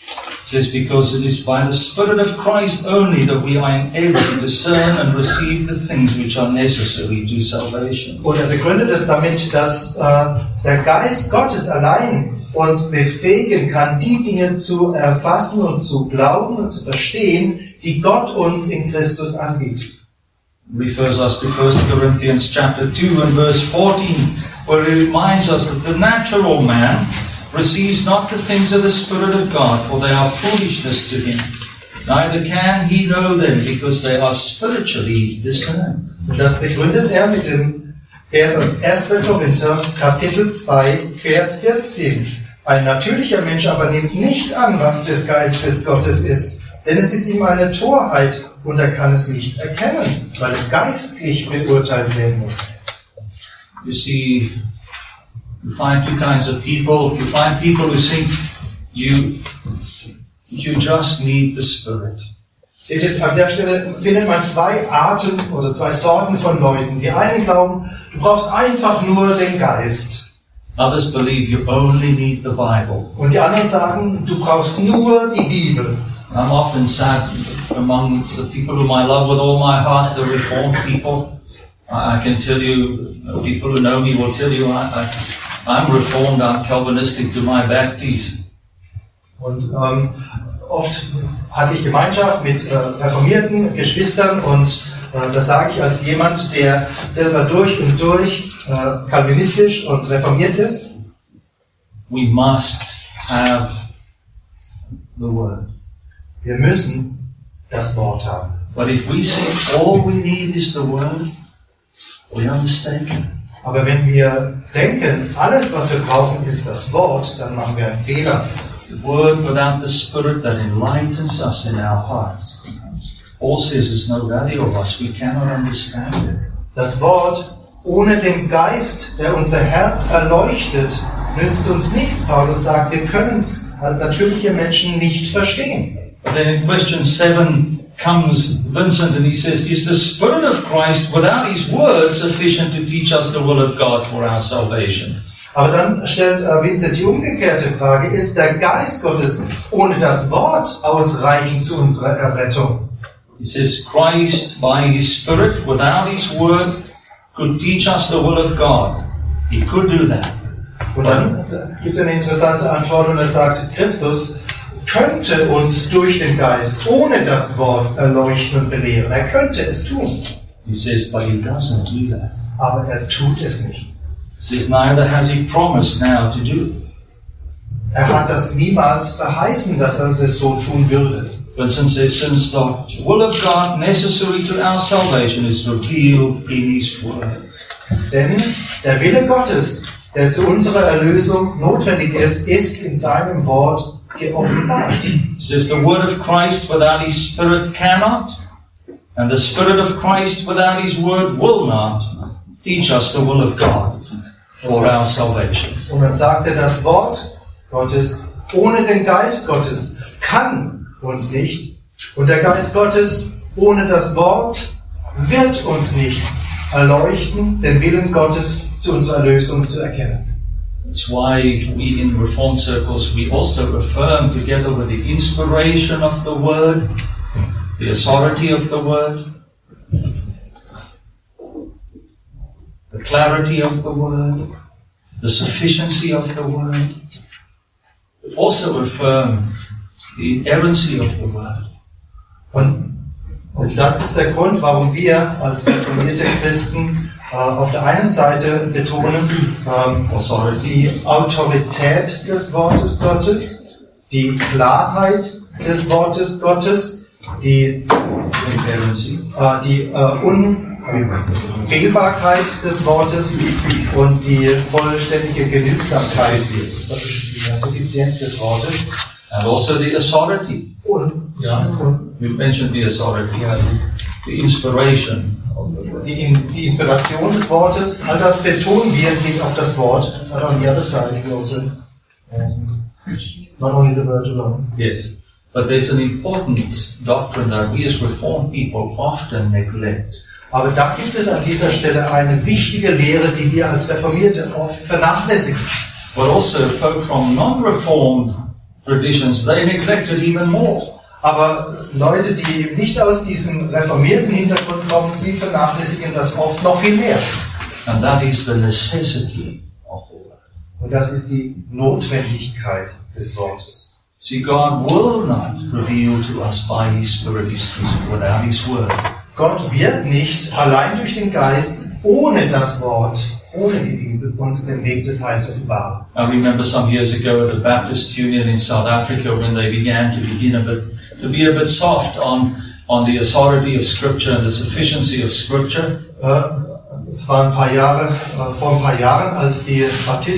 It says, because it is by the Spirit of Christ only that we are enabled to discern and receive the things which are necessary to salvation. Und er begründet es damit, dass der Geist Gottes allein uns befähigen kann, die Dinge zu erfassen und zu glauben und zu verstehen, die Gott uns in Christus anbietet. Refers us to 1 Corinthians chapter 2 and verse 14, where he reminds us that the natural man receives not the things of the Spirit of God, for they are foolishness to him. Neither can he know them, because they are spiritually discerned. Und das begründet er mit dem Vers aus 1. Korinther, Kapitel 2, Vers 14. Ein natürlicher Mensch aber nimmt nicht an, was des Geistes Gottes ist, denn es ist ihm eine Torheit und er kann es nicht erkennen, weil es geistlich beurteilt werden muss. You see, you find two kinds of people. You find people who think you just need the Spirit. Seht ihr, an der Stelle findet man zwei Arten oder zwei Sorten von Leuten. Die einen glauben, du brauchst einfach nur den Geist. Others believe you only need the Bible. Und die anderen sagen, du brauchst nur die Bibel. I'm often sad among the people whom I love with all my heart, the Reformed people. I can tell you, people who know me will tell you, I'm Reformed, I'm Calvinistic to my back teeth. Und oft hatte ich Gemeinschaft mit reformierten Geschwistern und das sage ich als jemand, der selber durch und durch kalvinistisch und reformiert ist. We must have the Word. Wir müssen das Wort haben. But if we think all we need is the Word, we are mistaken. Aber wenn wir denken, alles was wir brauchen ist das Wort, dann machen wir einen Fehler. The Word without the Spirit that enlightens us in our hearts. Paul says there's no value of us, we cannot understand it. Das Wort ohne den Geist, der unser Herz erleuchtet, nützt uns nichts. Paulus sagt, wir können es als natürliche Menschen nicht verstehen. But then in question 7 comes Vincent and he says, is the Spirit of Christ without His Word sufficient to teach us the will of God for our salvation? Aber dann stellt Vincent die umgekehrte Frage, ist der Geist Gottes ohne das Wort ausreichend zu unserer Errettung? He says, Christ by His Spirit without His Word could teach us the will of God. He could do that. Und dann gibt er eine interessante Antwort und er sagt, Christus könnte uns durch den Geist ohne das Wort erleuchten und belehren. Er könnte es tun. He says, but He doesn't do that. Aber er tut es nicht. He says, neither has He promised now to do. Er hat das niemals verheißen, dass er das so tun würde. Vincent says, since the will of God necessary to our salvation is revealed in His Word. Denn der Wille Gottes, der zu unserer Erlösung notwendig ist, ist in seinem Wort geoffenbart. It says the Word of Christ without His Spirit cannot, and the Spirit of Christ without His Word will not teach us the will of God for our salvation. Und dann sagt er, das Wort Gottes ohne den Geist Gottes kann uns nicht. Und der Geist Gottes ohne das Wort wird uns nicht erleuchten, den Willen Gottes zu unserer Erlösung zu erkennen. That's why we in Reformed circles, we also affirm together with the inspiration of the Word, the authority of the Word, the clarity of the Word, the sufficiency of the Word. We also affirm the inerrancy of the Word. Und das ist der Grund, warum wir als reformierte Christen auf der einen Seite betonen die Autorität des Wortes Gottes, die Klarheit des Wortes Gottes, die Unfehlbarkeit des Wortes und die vollständige Genügsamkeit, die Suffizienz des Wortes. And also the authority. We mentioned the authority, the inspiration. Die Inspiration des Wortes, all das betonen wir geht auf das Wort. But on the other side, we also not only the word alone. Yes, but there's an important doctrine that we as Reformed people often neglect. Aber da gibt es an dieser Stelle eine wichtige Lehre, die wir als Reformierte oft vernachlässigen. But also folk from non-Reformed traditions, they neglected even more. Aber Leute, die nicht aus diesem reformierten Hintergrund kommen, sie vernachlässigen das oft noch viel mehr. And that is the necessity of the word. Und das ist die Notwendigkeit des Wortes. See, God will not reveal to us by His Spirit His truth without His word. Gott wird nicht allein durch den Geist, ohne das Wort, ohne die Bibel, uns den Weg des Heils offenbaren. I remember some years ago at the Baptist Union in South Africa when they began to be a bit soft on the authority of Scripture and the sufficiency of Scripture. Es war vor ein paar Jahren, als die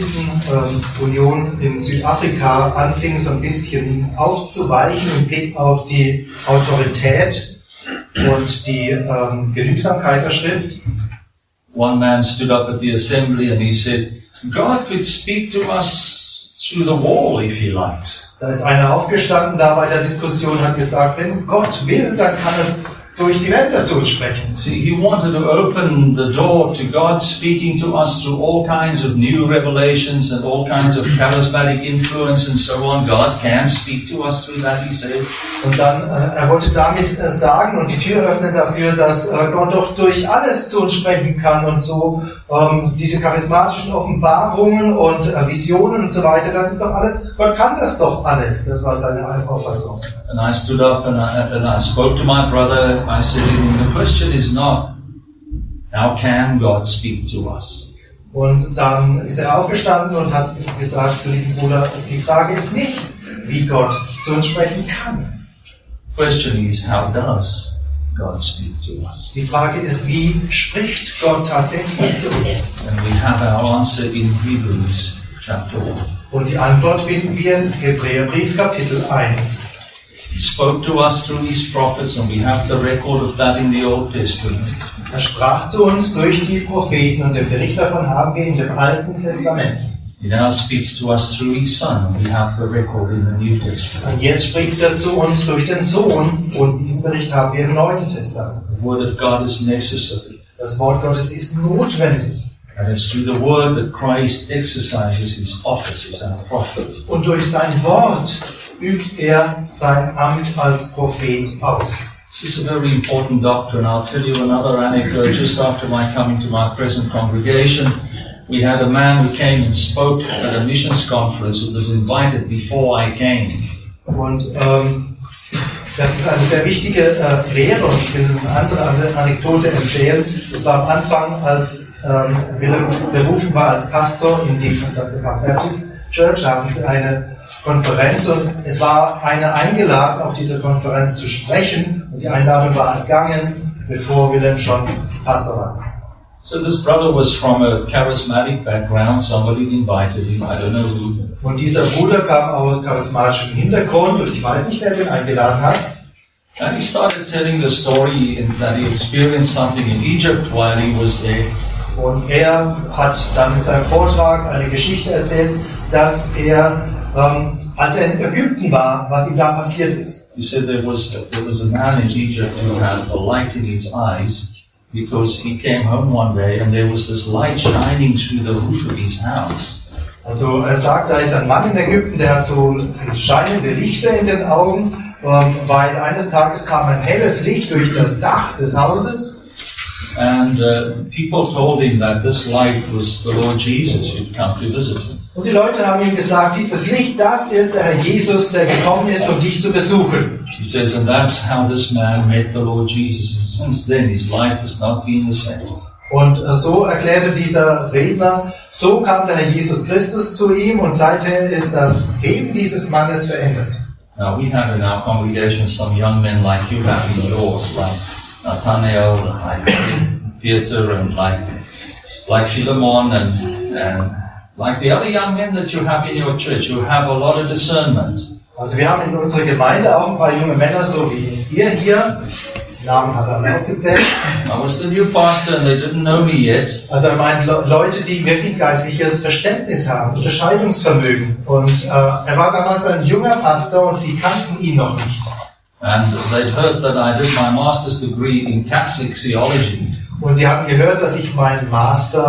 Baptisten-Union in Südafrika anfing, so ein bisschen aufzuweichen im Blick auf die Autorität und die Genügsamkeit der Schrift. One man stood up at the assembly and he said, God could speak to us through the wall if He likes. Da ist einer aufgestanden, da bei der Diskussion hat gesagt, wenn Gott will, dann kann er durch die Wände zu uns sprechen. See, He wanted to open the door to God speaking to us through all kinds of new revelations and all kinds of charismatic influence and so on. God can speak to us through that, he said. Und dann, er wollte damit sagen und die Tür öffnen dafür, dass Gott doch durch alles zu uns sprechen kann und so diese charismatischen Offenbarungen und Visionen und so weiter, das ist doch alles, Gott kann das doch alles. Das war seine Auffassung. And I stood up and I spoke to my brother. I said, the question is not, how can God speak to us? Und dann ist er aufgestanden und hat gesagt zu diesem Bruder, die Frage ist nicht, wie Gott zu uns sprechen kann. The question is, how does God speak to us? Die Frage ist, wie spricht Gott tatsächlich zu uns? And we have our answer in Hebrews chapter 1. Und die Antwort finden wir in Hebräerbrief Kapitel 1. He spoke to us through His prophets, and we have the record of that in the Old Testament. Er sprach zu uns durch die Propheten und den Bericht davon haben wir in dem Alten Testament. He now speaks to us through His Son, and we have the record in the New Testament. Und jetzt spricht er zu uns durch den Sohn und diesen Bericht haben wir im Neuen Testament. The Word of God is necessary. Das Wort Gottes ist notwendig. And it's through the Word that Christ exercises His office as our prophet. Und durch sein Wort übt er sein Amt als Prophet aus. This is a very important doctrine. I'll tell you another anecdote. Just after my coming to my present congregation, we had a man who came and spoke at a missions conference who was invited before I came. Und das ist eine sehr wichtige Lehre und ich will eine andere Anekdote erzählen. Das war am Anfang, als Willem berufen war als Pastor in die Baptist Church, haben sie eine Konferenz und es war einer eingeladen, auf dieser Konferenz zu sprechen und die Einladung war entgangen, bevor Willem schon Pastor war. So this brother was from a charismatic background. Somebody invited him. I don't know who. Und dieser Bruder kam aus charismatischem Hintergrund und ich weiß nicht, wer den eingeladen hat. And he started telling the story that he experienced something in Egypt while he was there. Und er hat dann mit seinem Vortrag eine Geschichte erzählt, dass er, als er in Ägypten war, was ihm da passiert ist. He said there was a man in Egypt who had a light in his eyes because he came home one day and there was this light shining through the roof of his house. Also er sagt, da ist ein Mann in Ägypten, der hat so scheinende Lichter in den Augen, weil eines Tages kam ein helles Licht durch das Dach des Hauses. And people told him that this light was the Lord Jesus who'd come to visit him. Und die Leute haben ihm gesagt, dieses Licht, das ist der Herr Jesus, der gekommen ist, um dich zu besuchen. He says, and that's how this man met the Lord Jesus. And since then his life has not been the same. Und so erklärte dieser Redner, so kam der Herr Jesus Christus zu ihm und seither ist das Leben dieses Mannes verändert. Now we have in our congregation some young men like you have in yours, like Nathaniel, like Peter, and like Philemon, and like the other young men that you have in your church, you have a lot of discernment. Also wir haben in unserer Gemeinde auch ein paar junge Männer, so wie ihr hier. Namen hat er auch gezählt. I was the new pastor and they didn't know me yet. Also er meint Leute, die wirklich geistliches Verständnis haben, Unterscheidungsvermögen. Und er war damals ein junger Pastor und sie kannten ihn noch nicht. And they'd heard that I did my master's degree in Catholic theology. Und sie hatten gehört, dass ich meinen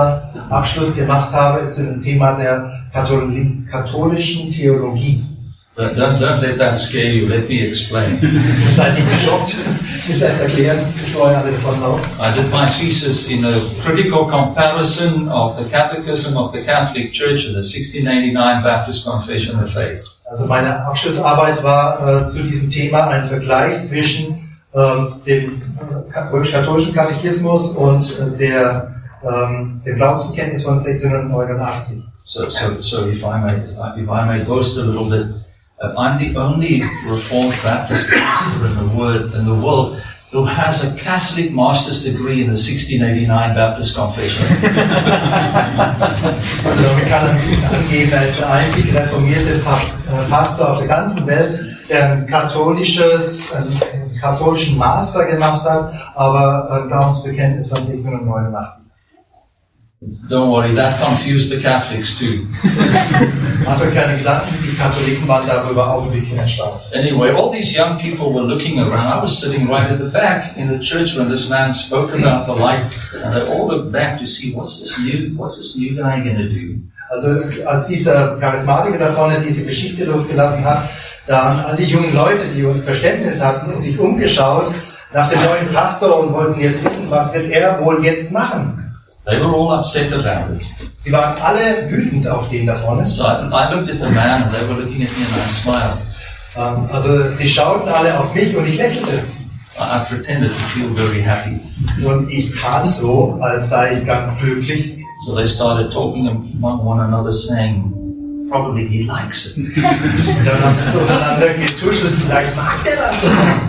Masterabschluss gemacht habe zu dem Thema der katholischen Theologie. Don't let that scare you. Let me explain. Seid nicht geschockt. Ich will es erst erklären, bevor ihr alle davon lauft. I did my thesis in a critical comparison of the Catechism of the Catholic Church and the 1689 Baptist Confession of Faith. Also meine Abschlussarbeit war zu diesem Thema ein Vergleich zwischen dem römisch-katholischen Katechismus und dem Glaubensbekenntnis von 1689. So if I may boast a little bit, I'm the only Reformed Baptist pastor in the world who has a Catholic master's degree in the 1689 Baptist Confession. Also damit kann er ein bisschen angeben, er ist der einzige reformierte Pastor auf der ganzen Welt, der einen katholischen Master gemacht hat, aber ein Glaubensbekenntnis von 1689. Don't worry, that confused the Catholics too. Macht euch keine Gedanken, die Katholiken waren darüber auch ein bisschen erstaunt. Anyway, all these young people were looking around. I was sitting right at the back in the church when this man spoke about the light, and they all looked back to see what's this new guy going to do. Also als dieser Charismatiker da vorne diese Geschichte losgelassen hat, da haben all die jungen Leute, die Verständnis hatten, sich umgeschaut nach dem neuen Pastor und wollten jetzt wissen, was wird er wohl jetzt machen. They were all upset about it. Sie waren alle wütend auf den da vorne. So I looked at the man and they were looking at me and I smiled. Also sie schauten alle auf mich und ich lächelte. I pretended to feel very happy. Und ich tat so, als sei ich ganz glücklich. So they started talking among one another, saying, probably he likes it. Und dann haben sie so untereinander getuschelt, vielleicht mag der das.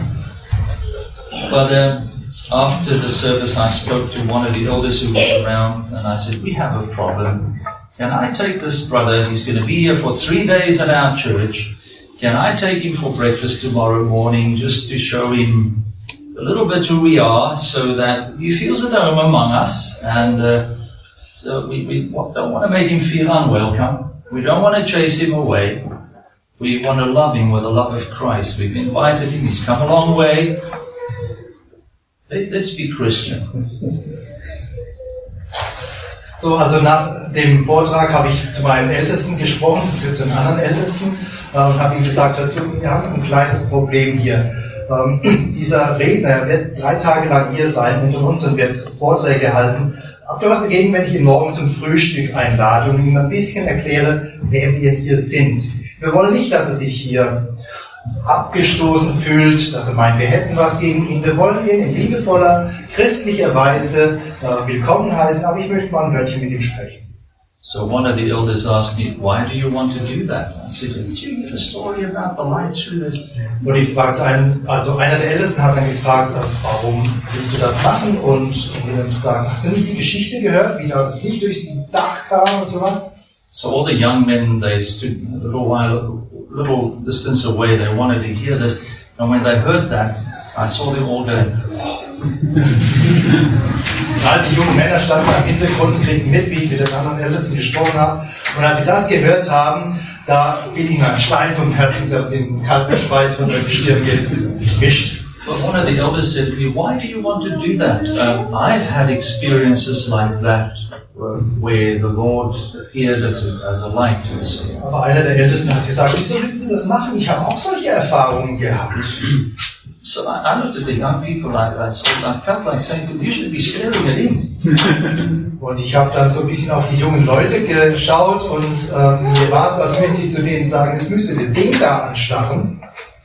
But after the service, I spoke to one of the elders who was around, and I said, we have a problem. Can I take this brother? He's going to be here for 3 days at our church. Can I take him for breakfast tomorrow morning just to show him a little bit who we are so that he feels at home among us? And so we don't want to make him feel unwelcome. We don't want to chase him away. We want to love him with the love of Christ. We've invited him. He's come a long way. Let's be Christian. So, also nach dem Vortrag habe ich zu meinen Ältesten gesprochen, zu den anderen Ältesten, und habe ihm gesagt, wir haben ein kleines Problem hier. Dieser Redner wird 3 Tage lang hier sein unter uns und wird Vorträge halten. Habt ihr was dagegen, wenn ich ihn morgen zum Frühstück einlade und ihm ein bisschen erkläre, wer wir hier sind? Wir wollen nicht, dass er sich hier abgestoßen fühlt, dass er meint, wir hätten was gegen ihn. Wir wollen ihn in liebevoller, christlicher Weise willkommen heißen, aber ich möchte mal ein Wörtchen mit ihm sprechen. So one of the elders asked me, why do you want to do that? I said, did you get a story about the light through the... Und ich fragte einer der Ältesten hat dann gefragt, warum willst du das machen? Und dann gesagt, hast du nicht die Geschichte gehört, wie da das Licht durchs Dach kam und sowas? So all the young men, they stood a little distance away, they wanted to hear this, and when they heard that, I saw them all go, All die jungen Männer standen im Hintergrund und kriegten mit, wie ich mit den anderen Ältesten gesprochen habe. Und als sie das gehört haben, da fiel ihnen ein Stein vom Herzen, sie haben den kalten Schweiß von der Stirn gewischt. But one of the elders said to me, why do you want to do that? I've had experiences like that, where the Lord appeared as a light to us. Aber einer der Ältesten hat gesagt, wieso willst du das machen? Ich habe auch solche Erfahrungen gehabt. So I looked at the young people like that, so I felt like saying, you should be staring at him. Und ich habe dann so ein bisschen auf die jungen Leute geschaut und mir war es, als müsste ich zu denen sagen, jetzt müsstet ihr den da anstarren.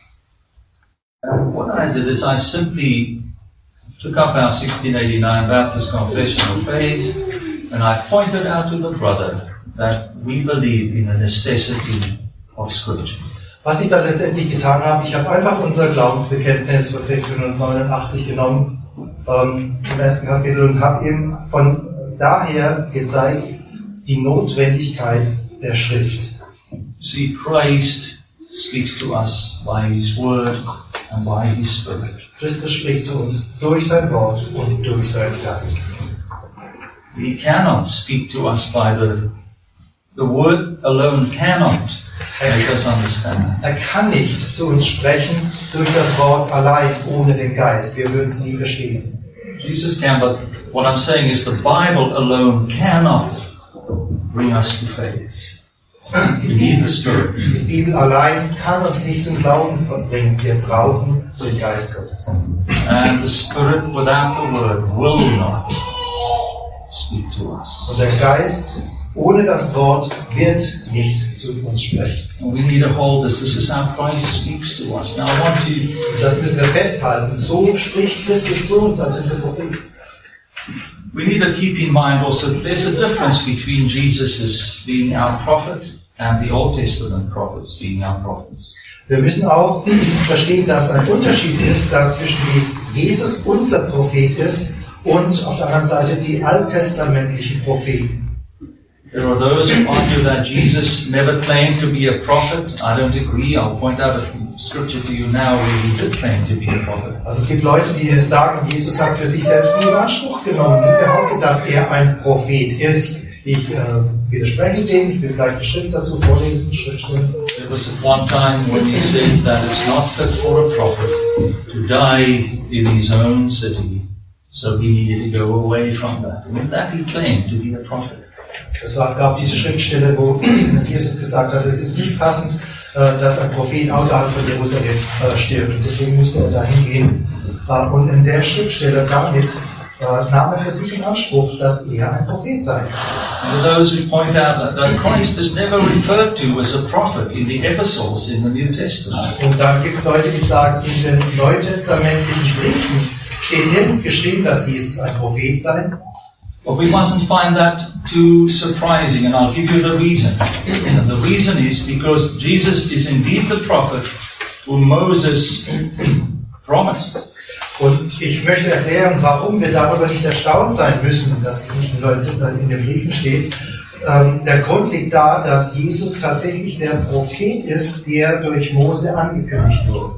What I did is I simply took up our 1689 Baptist Confession of Faith and I pointed out to the brother that we believe in the necessity of Scripture. Was ich dann letztendlich getan habe, ich habe einfach unser Glaubensbekenntnis von 1689 genommen, im ersten Kapitel, und habe ihm von daher gezeigt, die Notwendigkeit der Schrift. See, Christ speaks to us by His Word and by His Spirit. Christus spricht zu uns durch sein Wort und durch seinen Geist. He cannot speak to us by the Word alone cannot make us understand. Er kann nicht zu uns sprechen durch das Wort allein, ohne den Geist. Wir würden es nie verstehen. Jesus can, but what I'm saying is the Bible alone cannot bring us to faith. need the Spirit. Die Bibel allein kann uns nicht zum Glauben bringen. Wir brauchen den Geist Gottes. And the Spirit without the Word will not speak to us. Und der Geist ohne das Wort wird nicht zu uns sprechen. And we need to hold this. This is how Christ speaks to us. Now I want to... Das müssen wir festhalten. So spricht Christus zu uns als unser Prophet. We need to keep in mind also that there's a difference between Jesus as being our prophet and the Old Testament prophets being our prophets. Wir müssen auch verstehen, dass ein Unterschied ist dazwischen, wie Jesus unser Prophet ist und auf der anderen Seite die alttestamentlichen Propheten. There are those who argue that Jesus never claimed to be a prophet. I don't agree. I'll point out a scripture to you now where he did claim to be a prophet. Also es gibt Leute, die sagen, Jesus hat für sich selbst nie in Anspruch genommen, nie behauptet, dass er ein Prophet ist. Ich widerspreche dem, ich will gleich eine Schrift dazu vorlesen, Schriftstelle. There was at one time when he said that it's not fit for a prophet to die in his own city, so he needed to go away from that. And with that he claimed to be a prophet. Es gab diese Schriftstelle, wo Jesus gesagt hat, es ist nicht passend, dass ein Prophet außerhalb von Jerusalem stirbt. Und deswegen musste er dahin gehen. Und in der Schriftstelle damit nahm er für sich in Anspruch, dass er ein Prophet sei. And those who point out that Christ is never referred to as a prophet in the epistles in the New Testament. Und dann gibt es Leute, die sagen, in den neutestamentlichen Briefen steht nirgends geschrieben, dass Jesus ein Prophet sei. But we mustn't find that too surprising, and I'll give you the reason. And the reason is because Jesus is indeed the prophet whom Moses promised. Und ich möchte erklären, warum wir darüber nicht erstaunt sein müssen, dass es nicht in den Briefen steht. Der Grund liegt da, dass Jesus tatsächlich der Prophet ist, der durch Mose angekündigt wurde.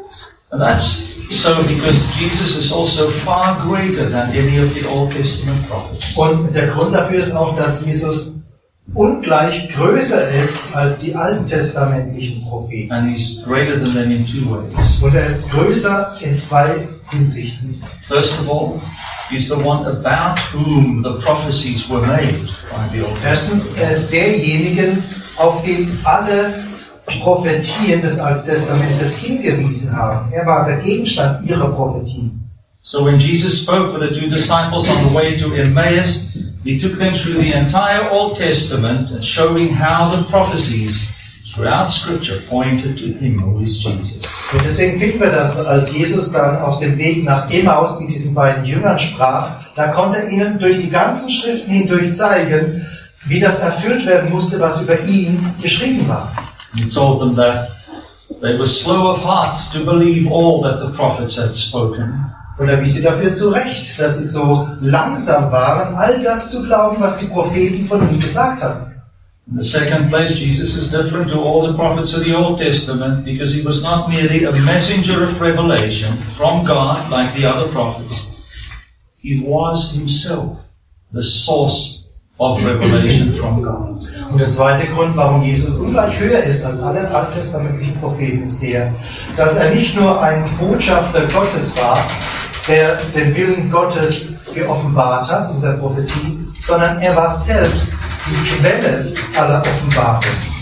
And that's so because Jesus is also far greater than any of the Old Testament prophets. Und der Grund dafür ist auch, dass Jesus ungleich größer ist als die alttestamentlichen Propheten. And he's greater than them in two ways. Und er ist größer in zwei Hinsichten. First of all, he's the one about whom the prophecies were made by the Old Testament. Erstens, er ist derjenige, auf den alle Prophetien des Alten Testamentes hingewiesen haben. Er war der Gegenstand ihrer Prophetien. So when Jesus spoke with the two disciples on the way to Emmaus, he took them through the entire Old Testament and showing how the prophecies throughout Scripture pointed to him who is Jesus. Und deswegen finden wir das, als Jesus dann auf dem Weg nach Emmaus mit diesen beiden Jüngern sprach, da konnte er ihnen durch die ganzen Schriften hindurch zeigen, wie das erfüllt werden musste, was über ihn geschrieben war. He told them that they were slow of heart to believe all that the prophets had spoken. Und er wies sie dafür zurecht, dass sie so langsam waren, all das zu glauben, was die Propheten von ihm gesagt hatten. In the second place, Jesus is different to all the prophets of the Old Testament because he was not merely a messenger of revelation from God like the other prophets. He was himself the source of revelation from God. Und der zweite Grund, warum Jesus ungleich höher ist als alle alttestamentlichen Propheten, ist der, dass er nicht nur ein Botschafter Gottes war, der den Willen Gottes geoffenbart hat in der Prophetie, sondern er war selbst die Quelle aller Offenbarung.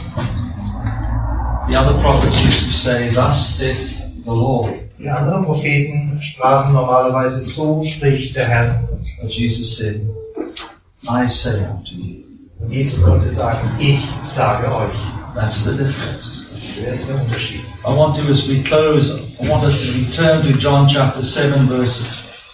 The other prophets used to say, "Thus saith the Lord." Die anderen Propheten sprachen normalerweise, so spricht der Herr. But Jesus said, "I say unto you." Und Jesus konnte sagen, ich sage euch. That's the difference. Das ist der Unterschied. I want to, as we close, I want us to return to John chapter 7, verse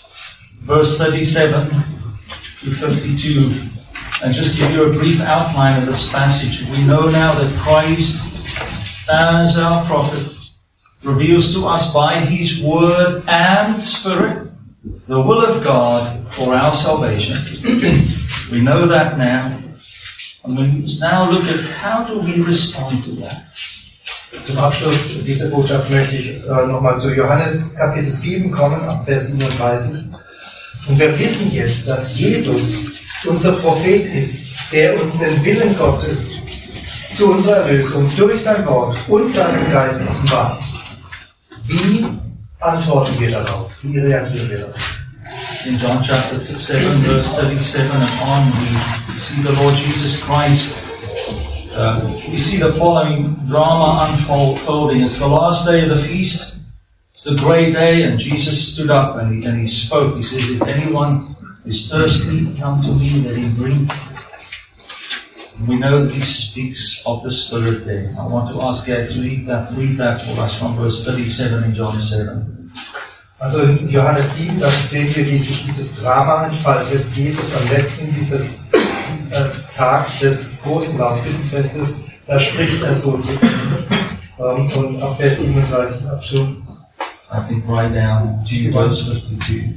37 to 52, and just give you a brief outline of this passage. We know now that Christ, as our prophet, reveals to us by His Word and Spirit the will of God for our salvation. We know that now. And we now look at how do we respond to that. Zum Abschluss dieser Botschaft möchte ich nochmal zu Johannes Kapitel 7 kommen, ab Vers 37. Und wir wissen jetzt, dass Jesus unser Prophet ist, der uns den Willen Gottes zu unserer Erlösung durch sein Wort und seinen Geist offenbart. Wie antworten wir darauf? Wie reagieren wir darauf? In John chapter 7, verse 37 and on, we see the Lord Jesus Christ we see the following drama unfolding. It's the last day of the feast. It's the great day, and Jesus stood up and he spoke. He says, if anyone is thirsty, come to me, let him drink. And we know that he speaks of the Spirit there. I want to ask Gad to read that for us from verse 37 in John 7. Also in Johannes 7, da sehen wir, wie sich dieses Drama entfaltet. Jesus am letzten dieses Tag des großen Laubhüttenfestes, da spricht er so zu ihnen. Und ab Vers 37 abschluss. I think right down to verse 52.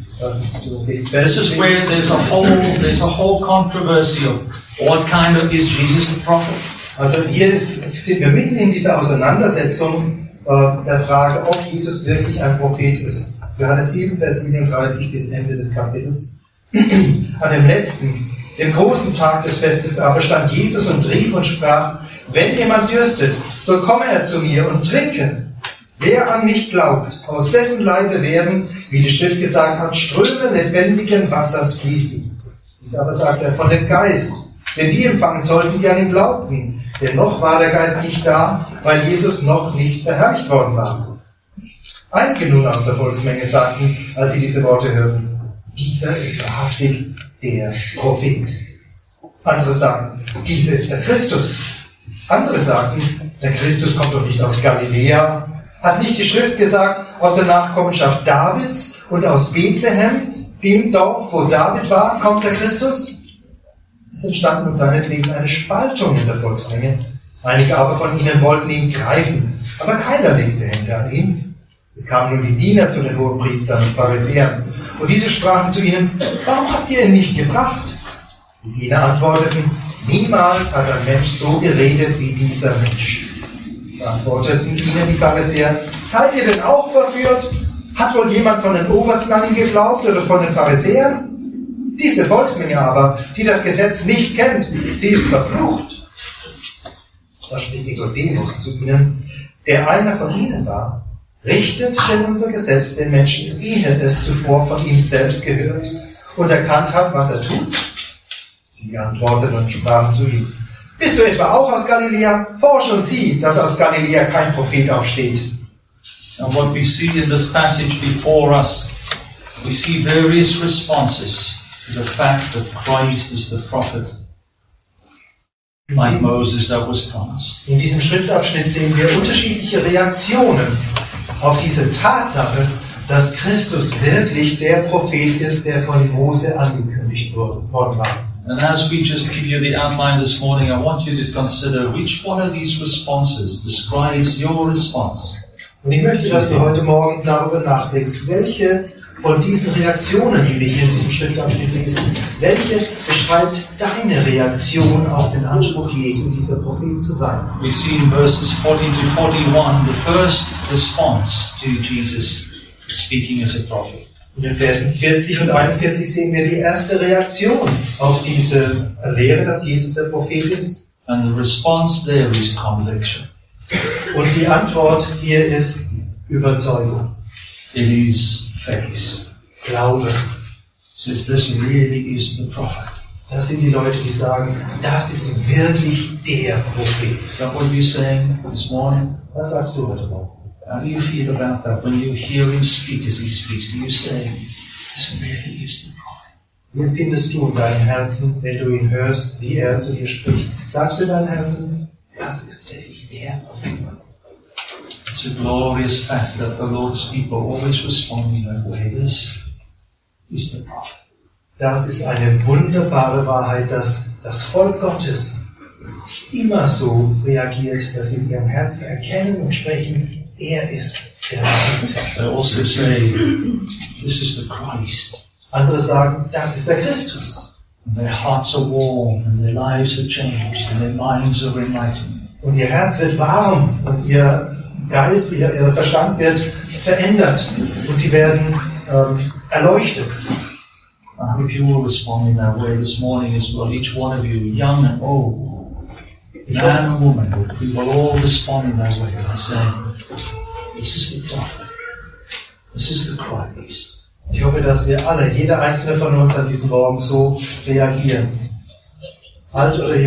This is where there's a whole controversy of what kind of is Jesus a prophet. Also hier sind wir mitten in dieser Auseinandersetzung der Frage, ob Jesus wirklich ein Prophet ist. Johannes 7, Vers 37 bis Ende des Kapitels. An dem letzten, dem großen Tag des Festes aber stand Jesus und rief und sprach, wenn jemand dürstet, so komme er zu mir und trinke. Wer an mich glaubt, aus dessen Leibe werden, wie die Schrift gesagt hat, Ströme lebendigen Wassers fließen. Dies aber sagt er von dem Geist, denn die empfangen sollten, die an ihn glaubten. Denn noch war der Geist nicht da, weil Jesus noch nicht verherrlicht worden war. Einige nun aus der Volksmenge sagten, als sie diese Worte hörten, dieser ist wahrhaftig der Prophet. Andere sagten, dieser ist der Christus. Andere sagten, der Christus kommt doch nicht aus Galiläa. Hat nicht die Schrift gesagt, aus der Nachkommenschaft Davids und aus Bethlehem, dem Dorf, wo David war, kommt der Christus? Es entstand mit seinetwegen eine Spaltung in der Volksmenge. Einige aber von ihnen wollten ihn greifen, aber keiner legte Hände an ihn. Es kamen nun die Diener zu den Hohenpriestern und Pharisäern, und diese sprachen zu ihnen, warum habt ihr ihn nicht gebracht? Die Diener antworteten, niemals hat ein Mensch so geredet wie dieser Mensch. Da antworteten ihnen die Pharisäer, seid ihr denn auch verführt? Hat wohl jemand von den Obersten an ihn geglaubt oder von den Pharisäern? Diese Volksmenge aber, die das Gesetz nicht kennt, sie ist verflucht. Da spricht Nikodemus zu ihnen, der einer von ihnen war, richtet denn unser Gesetz den Menschen, ehe es zuvor von ihm selbst gehört und erkannt hat, was er tut? Sie antworteten und sprachen zu ihm, bist du etwa auch aus Galiläa? Forsch und sieh, dass aus Galiläa kein Prophet aufsteht. And what we see in this passage before us, we see various responses to the fact that Christ is the prophet, like Moses that was promised. In diesem Schriftabschnitt sehen wir unterschiedliche Reaktionen auf diese Tatsache, dass Christus wirklich der Prophet ist, der von Mose angekündigt worden war. And as we just give you the outline this morning, I want you to consider which one of these responses describes your response. Und ich möchte, dass du heute Morgen darüber nachdenkst, welche von diesen Reaktionen, die wir hier in diesem Schriftabschnitt lesen, welche beschreibt deine Reaktion auf den Anspruch Jesu, dieser Prophet zu sein? We see in verses 40 to 41 the first response to Jesus speaking as a prophet. In den Versen 40 und 41 sehen wir die erste Reaktion auf diese Lehre, dass Jesus der Prophet ist. And the response there is conviction. Und die Antwort hier ist Überzeugung. It is faith. Glaube. It says this really is the prophet. Das sind die Leute, die sagen, das ist wirklich der Prophet. Is that what you're saying this morning? Was sagst du heute Morgen? How do you feel about that? When you hear him speak as he speaks, do you say, this really is the prophet? Wie empfindest du in deinem Herzen, wenn du ihn hörst, wie er zu dir spricht? Sagst du in deinem Herzen, das ist wirklich der Prophet? It's a glorious fact that the Lord's people always respond in that way. This is the prophet. Das ist eine wunderbare Wahrheit, dass das Volk Gottes immer so reagiert, dass sie in ihrem Herzen erkennen und sprechen, er ist der Prophet. They also say, this is the Christ. Andere sagen, das ist der Christus. And their hearts are warm, and their lives are changed, and their minds are enlightened. Und ihr Herz wird warm und ihr Geist, ihr Verstand wird verändert und sie werden erleuchtet. I hope you will respond in that way this morning as well. Each one of you, young and old, man and woman, we will all respond in that way by saying, this is the prophet. This is the Christ. Ich hoffe, dass wir alle, jeder einzelne von uns an diesem Morgen so reagieren. Alt oder jung.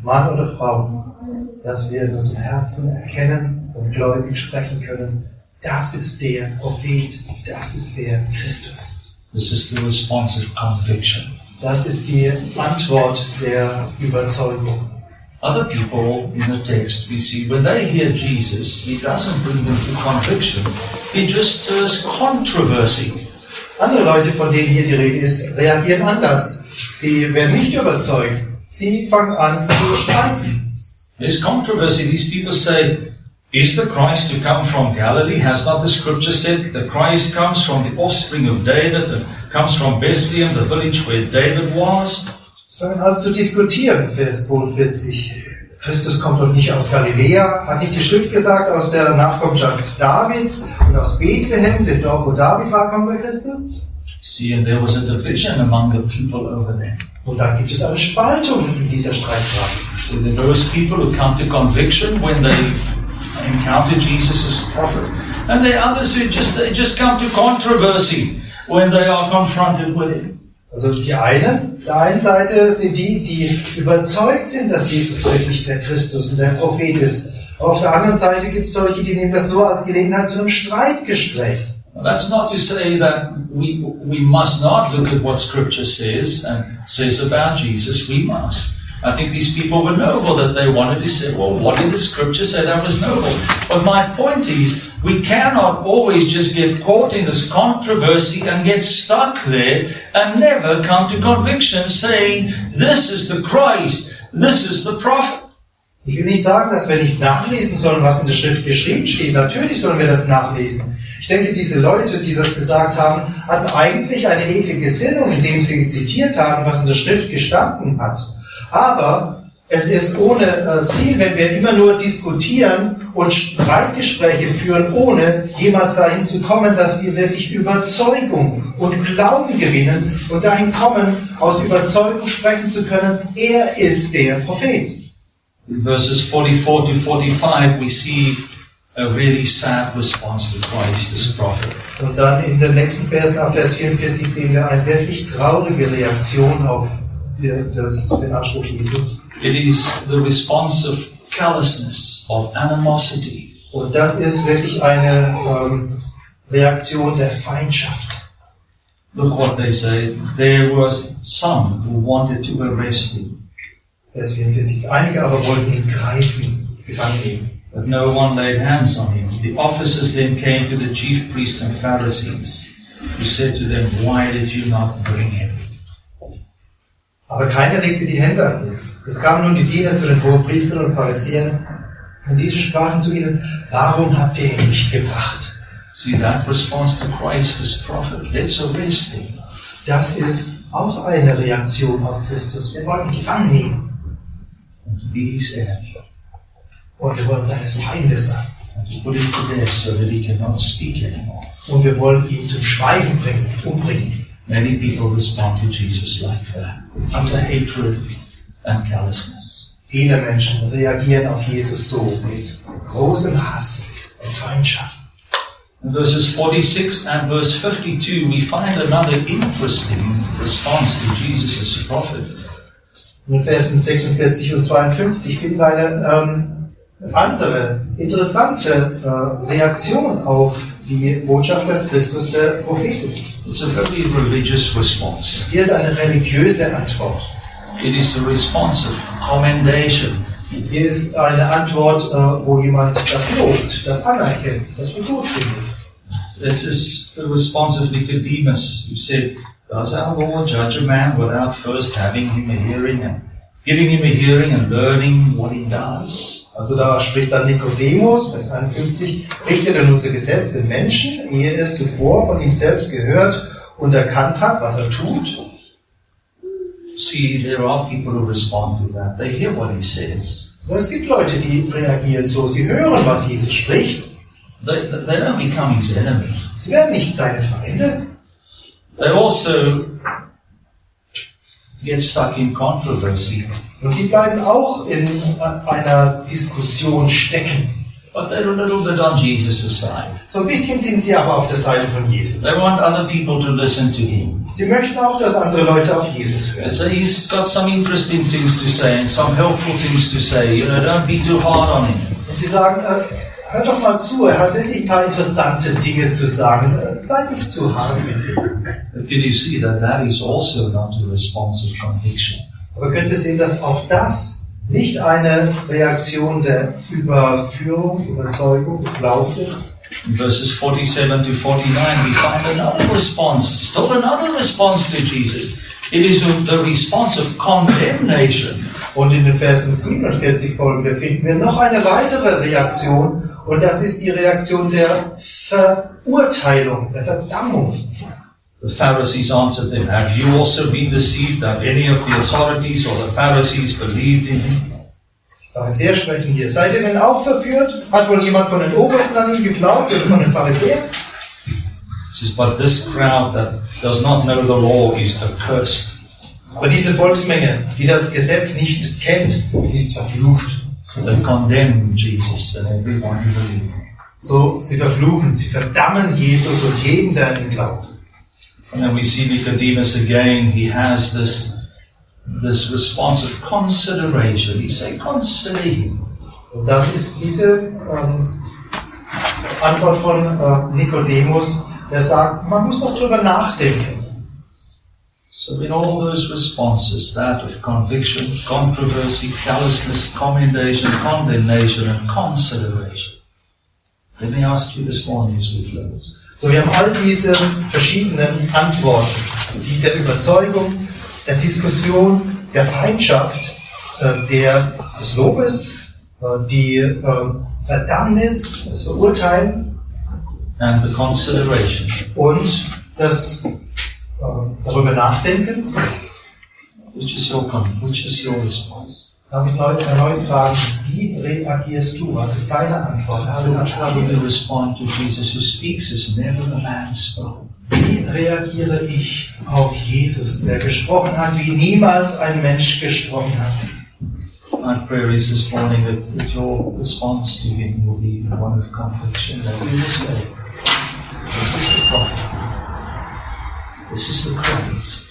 Mann oder Frau, dass wir in unserem Herzen erkennen und gläubig sprechen können, das ist der Prophet, das ist der Christus. This is the response of conviction. Das ist die Antwort der Überzeugung. Other people in the text, we see, when they hear Jesus, he doesn't bring them to conviction, he just stirs controversy. Andere Leute, von denen hier die Rede ist, reagieren anders. Sie werden nicht überzeugt. Sie fangen an zu streiten. There's controversy. These people say, is the Christ to come from Galilee? Has not the scripture said the Christ comes from the offspring of David and comes from Bethlehem, the village where David was? Sie fangen an zu diskutieren, Vers 42. Christus kommt doch nicht aus Galiläa, hat nicht die Schrift gesagt, aus der Nachkommenschaft Davids und aus Bethlehem, dem Dorf, wo David war, kommt der Christus? See, and there was a division among the people over there. Und dann gibt es eine Spaltung in dieser Streitfrage. So there are those people who come to conviction when they encounter Jesus as a prophet, and there are others who just come to controversy when they are confronted with him. Also auf der einen Seite sind die überzeugt sind, dass Jesus wirklich der Christus und der Prophet ist. Auf der anderen Seite gibt es solche, die nehmen das nur als Gelegenheit zu einem Streitgespräch. That's not to say that we must not look at what Scripture says and says about Jesus. We must. I think these people were noble that they wanted to say, well, what did the Scripture say that was noble? But my point is, we cannot always just get caught in this controversy and get stuck there and never come to conviction saying, this is the Christ, this is the prophet. Ich will nicht sagen, dass wir nicht nachlesen sollen, was in der Schrift geschrieben steht. Natürlich sollen wir das nachlesen. Ich denke, diese Leute, die das gesagt haben, hatten eigentlich eine edle Gesinnung, indem sie zitiert haben, was in der Schrift gestanden hat. Aber es ist ohne Ziel, wenn wir immer nur diskutieren und Streitgespräche führen, ohne jemals dahin zu kommen, dass wir wirklich Überzeugung und Glauben gewinnen und dahin kommen, aus Überzeugung sprechen zu können, er ist der Prophet. In verses 44 to 45 we see a really sad response to Christ as prophet. Und dann in den nächsten Versen, ab Vers 44, sehen wir eine wirklich traurige Reaktion auf den Anspruch Jesu. It is the response of callousness, of animosity. Und das ist wirklich eine Reaktion der Feindschaft. Look what they say. There were some who wanted to arrest him. Vers 44. Einige aber wollten ihn greifen, gefangen nehmen. But no one laid hands on him. The officers then came to the chief priests and Pharisees, who said to them, why did you not bring him? Aber keiner legte die Hände an ihn. Es kamen nun die Diener zu den Hohepriestern und Pharisäern, und diese sprachen zu ihnen, warum habt ihr ihn nicht gebracht? See that response to Christ as prophet. Let's arrest him. Das ist auch eine Reaktion auf Christus. Wir wollen ihn gefangen nehmen. And to be his enemy. Und wir wollen seine Feinde sein. And to put him to death so that he cannot speak anymore. Und wir wollen ihn zum Schweigen bringen, umbringen. Many people respond to Jesus like that, under hatred and callousness. Viele Menschen reagieren auf Jesus so, mit großem Hass und Feindschaft. In verses 46 and verse 52, we find another interesting response to Jesus as a prophet. In Versen 46 und 52 finden wir eine andere, interessante Reaktion auf die Botschaft, dass Christus der Prophet ist. It's a very religious response. Hier ist eine religiöse Antwort. It is the response of commendation. Hier ist eine Antwort, wo jemand das lobt, das anerkennt, das für gut findet. This is the response of Nicodemus, who said, does our Lord judge a man without first having him a hearing and giving him a hearing and learning what he does? Also da spricht dann Nikodemus, Vers 51, richtet er unser Gesetz den Menschen, ehe es zuvor von ihm selbst gehört und erkannt hat, was er tut? See, there are people who respond to that. They hear what he says. Es gibt Leute, die reagieren so, sie hören, was Jesus spricht. They don't become his enemy. Sie werden nicht seine Feinde. They also get stuck in controversy. Und sie bleiben auch in einer Diskussion stecken. But they're a little bit on Jesus' side. So ein bisschen sind sie aber auf der Seite von Jesus. They want other people to listen to him. Sie möchten auch, dass andere Leute auf Jesus hören. So he's got some interesting things to say and some helpful things to say. Don't be too hard on him. Und sie sagen, hör doch mal zu, er hat wirklich ein paar interessante Dinge zu sagen. Sei nicht zu hart mit ihm. But can you see that is also not a response of conviction? Aber könnt ihr sehen, dass auch das nicht eine Reaktion der Überführung, Überzeugung des Glaubens ist? In verses 47 to 49 we find another response, still another response to Jesus. It is the response of condemnation. Und in den Versen 47 folgende finden wir noch eine weitere Reaktion, und das ist die Reaktion der Verurteilung, der Verdammung. The Pharisees answered them, have you also been deceived that any of the authorities or the Pharisees believed in him? Pharisäer sprechen hier. Seid ihr denn auch verführt? Hat wohl jemand von den Obersten an ihn geglaubt oder von den Pharisäern? It says, but this crowd that does not know the law is accursed. Aber diese Volksmenge, die das Gesetz nicht kennt, sie ist verflucht. So they condemn Jesus and everyone who believes. So, sie verfluchen, sie verdammen Jesus und jeden, der an ihn glaubt. And then we see Nicodemus again. He has this response of consideration. He say, consider him. Und dann ist diese Antwort von Nikodemus, der sagt, man muss doch drüber nachdenken. So in all those responses, that of conviction, controversy, callousness, commendation, condemnation, and consideration. Let me ask you this morning as we close. So, wir haben all diese verschiedenen Antworten, die der Überzeugung, der Diskussion, der Feindschaft, des Lobes, die Verdammnis, das Verurteilen and the consideration. Und des darüber Nachdenkens. Which is your response? Darf ich erneut fragen, wie reagierst du? Was ist deine Antwort? How do you respond to Jesus who speaks as never a man spoke? Wie reagiere ich auf Jesus, der gesprochen hat, wie niemals ein Mensch gesprochen hat? My prayer is this morning that your response to him will be one of conviction, that you will say, this is the prophet, this is the Christ.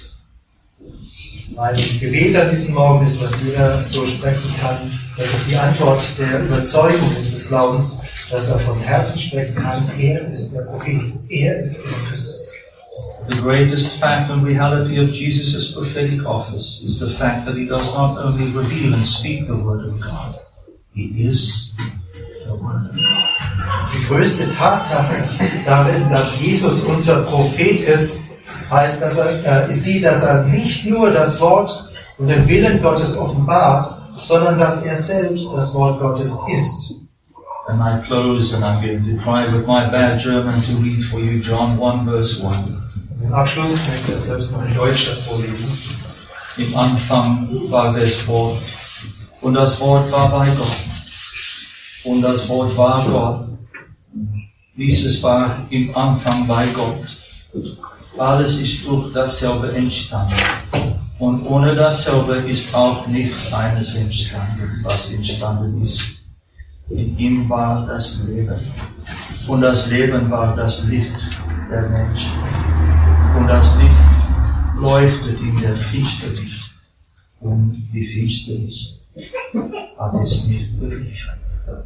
Mein Gebet an diesem Morgen ist, dass jeder so sprechen kann, dass es die Antwort der Überzeugung ist des Glaubens, dass er von Herzen sprechen kann, er ist der Prophet, er ist der Christus. The greatest fact and reality of Jesus' prophetic office is the fact that he does not only reveal and speak the word of God, he is the word of God. Die größte Tatsache darin, dass Jesus unser Prophet ist, heißt, dass er nicht nur das Wort und den Willen Gottes offenbart, sondern dass er selbst das Wort Gottes ist. And I close and I'm going to try with my bad German to read for you John 1 verse 1. Im Abschluss möchte ich selbst noch in Deutsch das vorlesen. Im Anfang war das Wort und das Wort war bei Gott und das Wort war Gott. Dieses war im Anfang bei Gott. Alles ist durch dasselbe entstanden. Und ohne dasselbe ist auch nicht eines entstanden, was entstanden ist. In ihm war das Leben. Und das Leben war das Licht der Menschen. Und das Licht leuchtet in der Finsternis. Und die Finsternis hat es nicht begriffen.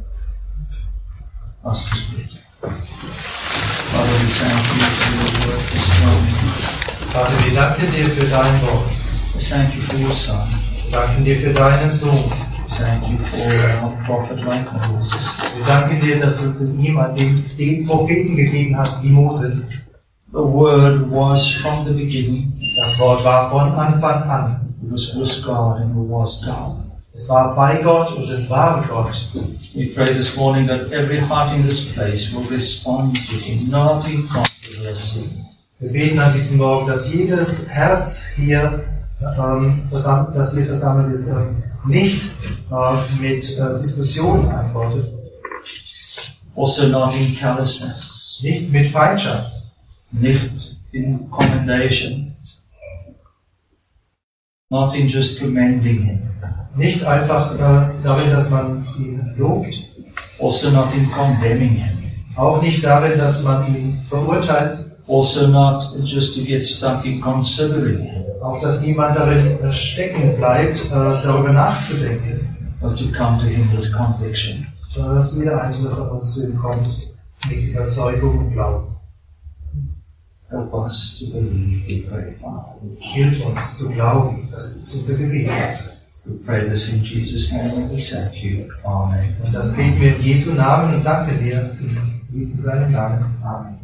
Lass uns beten. Father, we thank you for your word this morning. Vater, wir danken dir für dein Wort. We thank you for your Son. Wir danken dir für deinen Sohn. We thank you for a prophet like Moses. Wir danken dir, dass du uns in ihm den Propheten gegeben hast, wie Mose. The word was from the beginning. Das Wort war von Anfang an. It was with God and it was God. Es war bei Gott und es war Gott. We pray this morning that every heart in this place will respond to him, not in controversy. Wir beten an diesem Morgen, dass jedes Herz hier, das hier versammelt ist, nicht mit Diskussionen antwortet. Also not in callousness. Nicht mit Feindschaft. Nicht in commendation. Not in just commending him. Nicht einfach darin, dass man ihn lobt. Also not in condemning him. Auch nicht darin, dass man ihn verurteilt. Also not just to get stuck in considering him. Auch, dass niemand darin stecken bleibt, darüber nachzudenken. But to come to him with conviction. Sondern dass jeder Einzelne von uns zu ihm kommt, mit Überzeugung und Glauben. Help us to believe, we pray, Father. Hilf uns zu glauben, das ist unser Gebet. We pray this in Jesus' name and we thank you. Amen. Und das beten wir in Jesu Namen und danken dir in seinem Namen. Amen.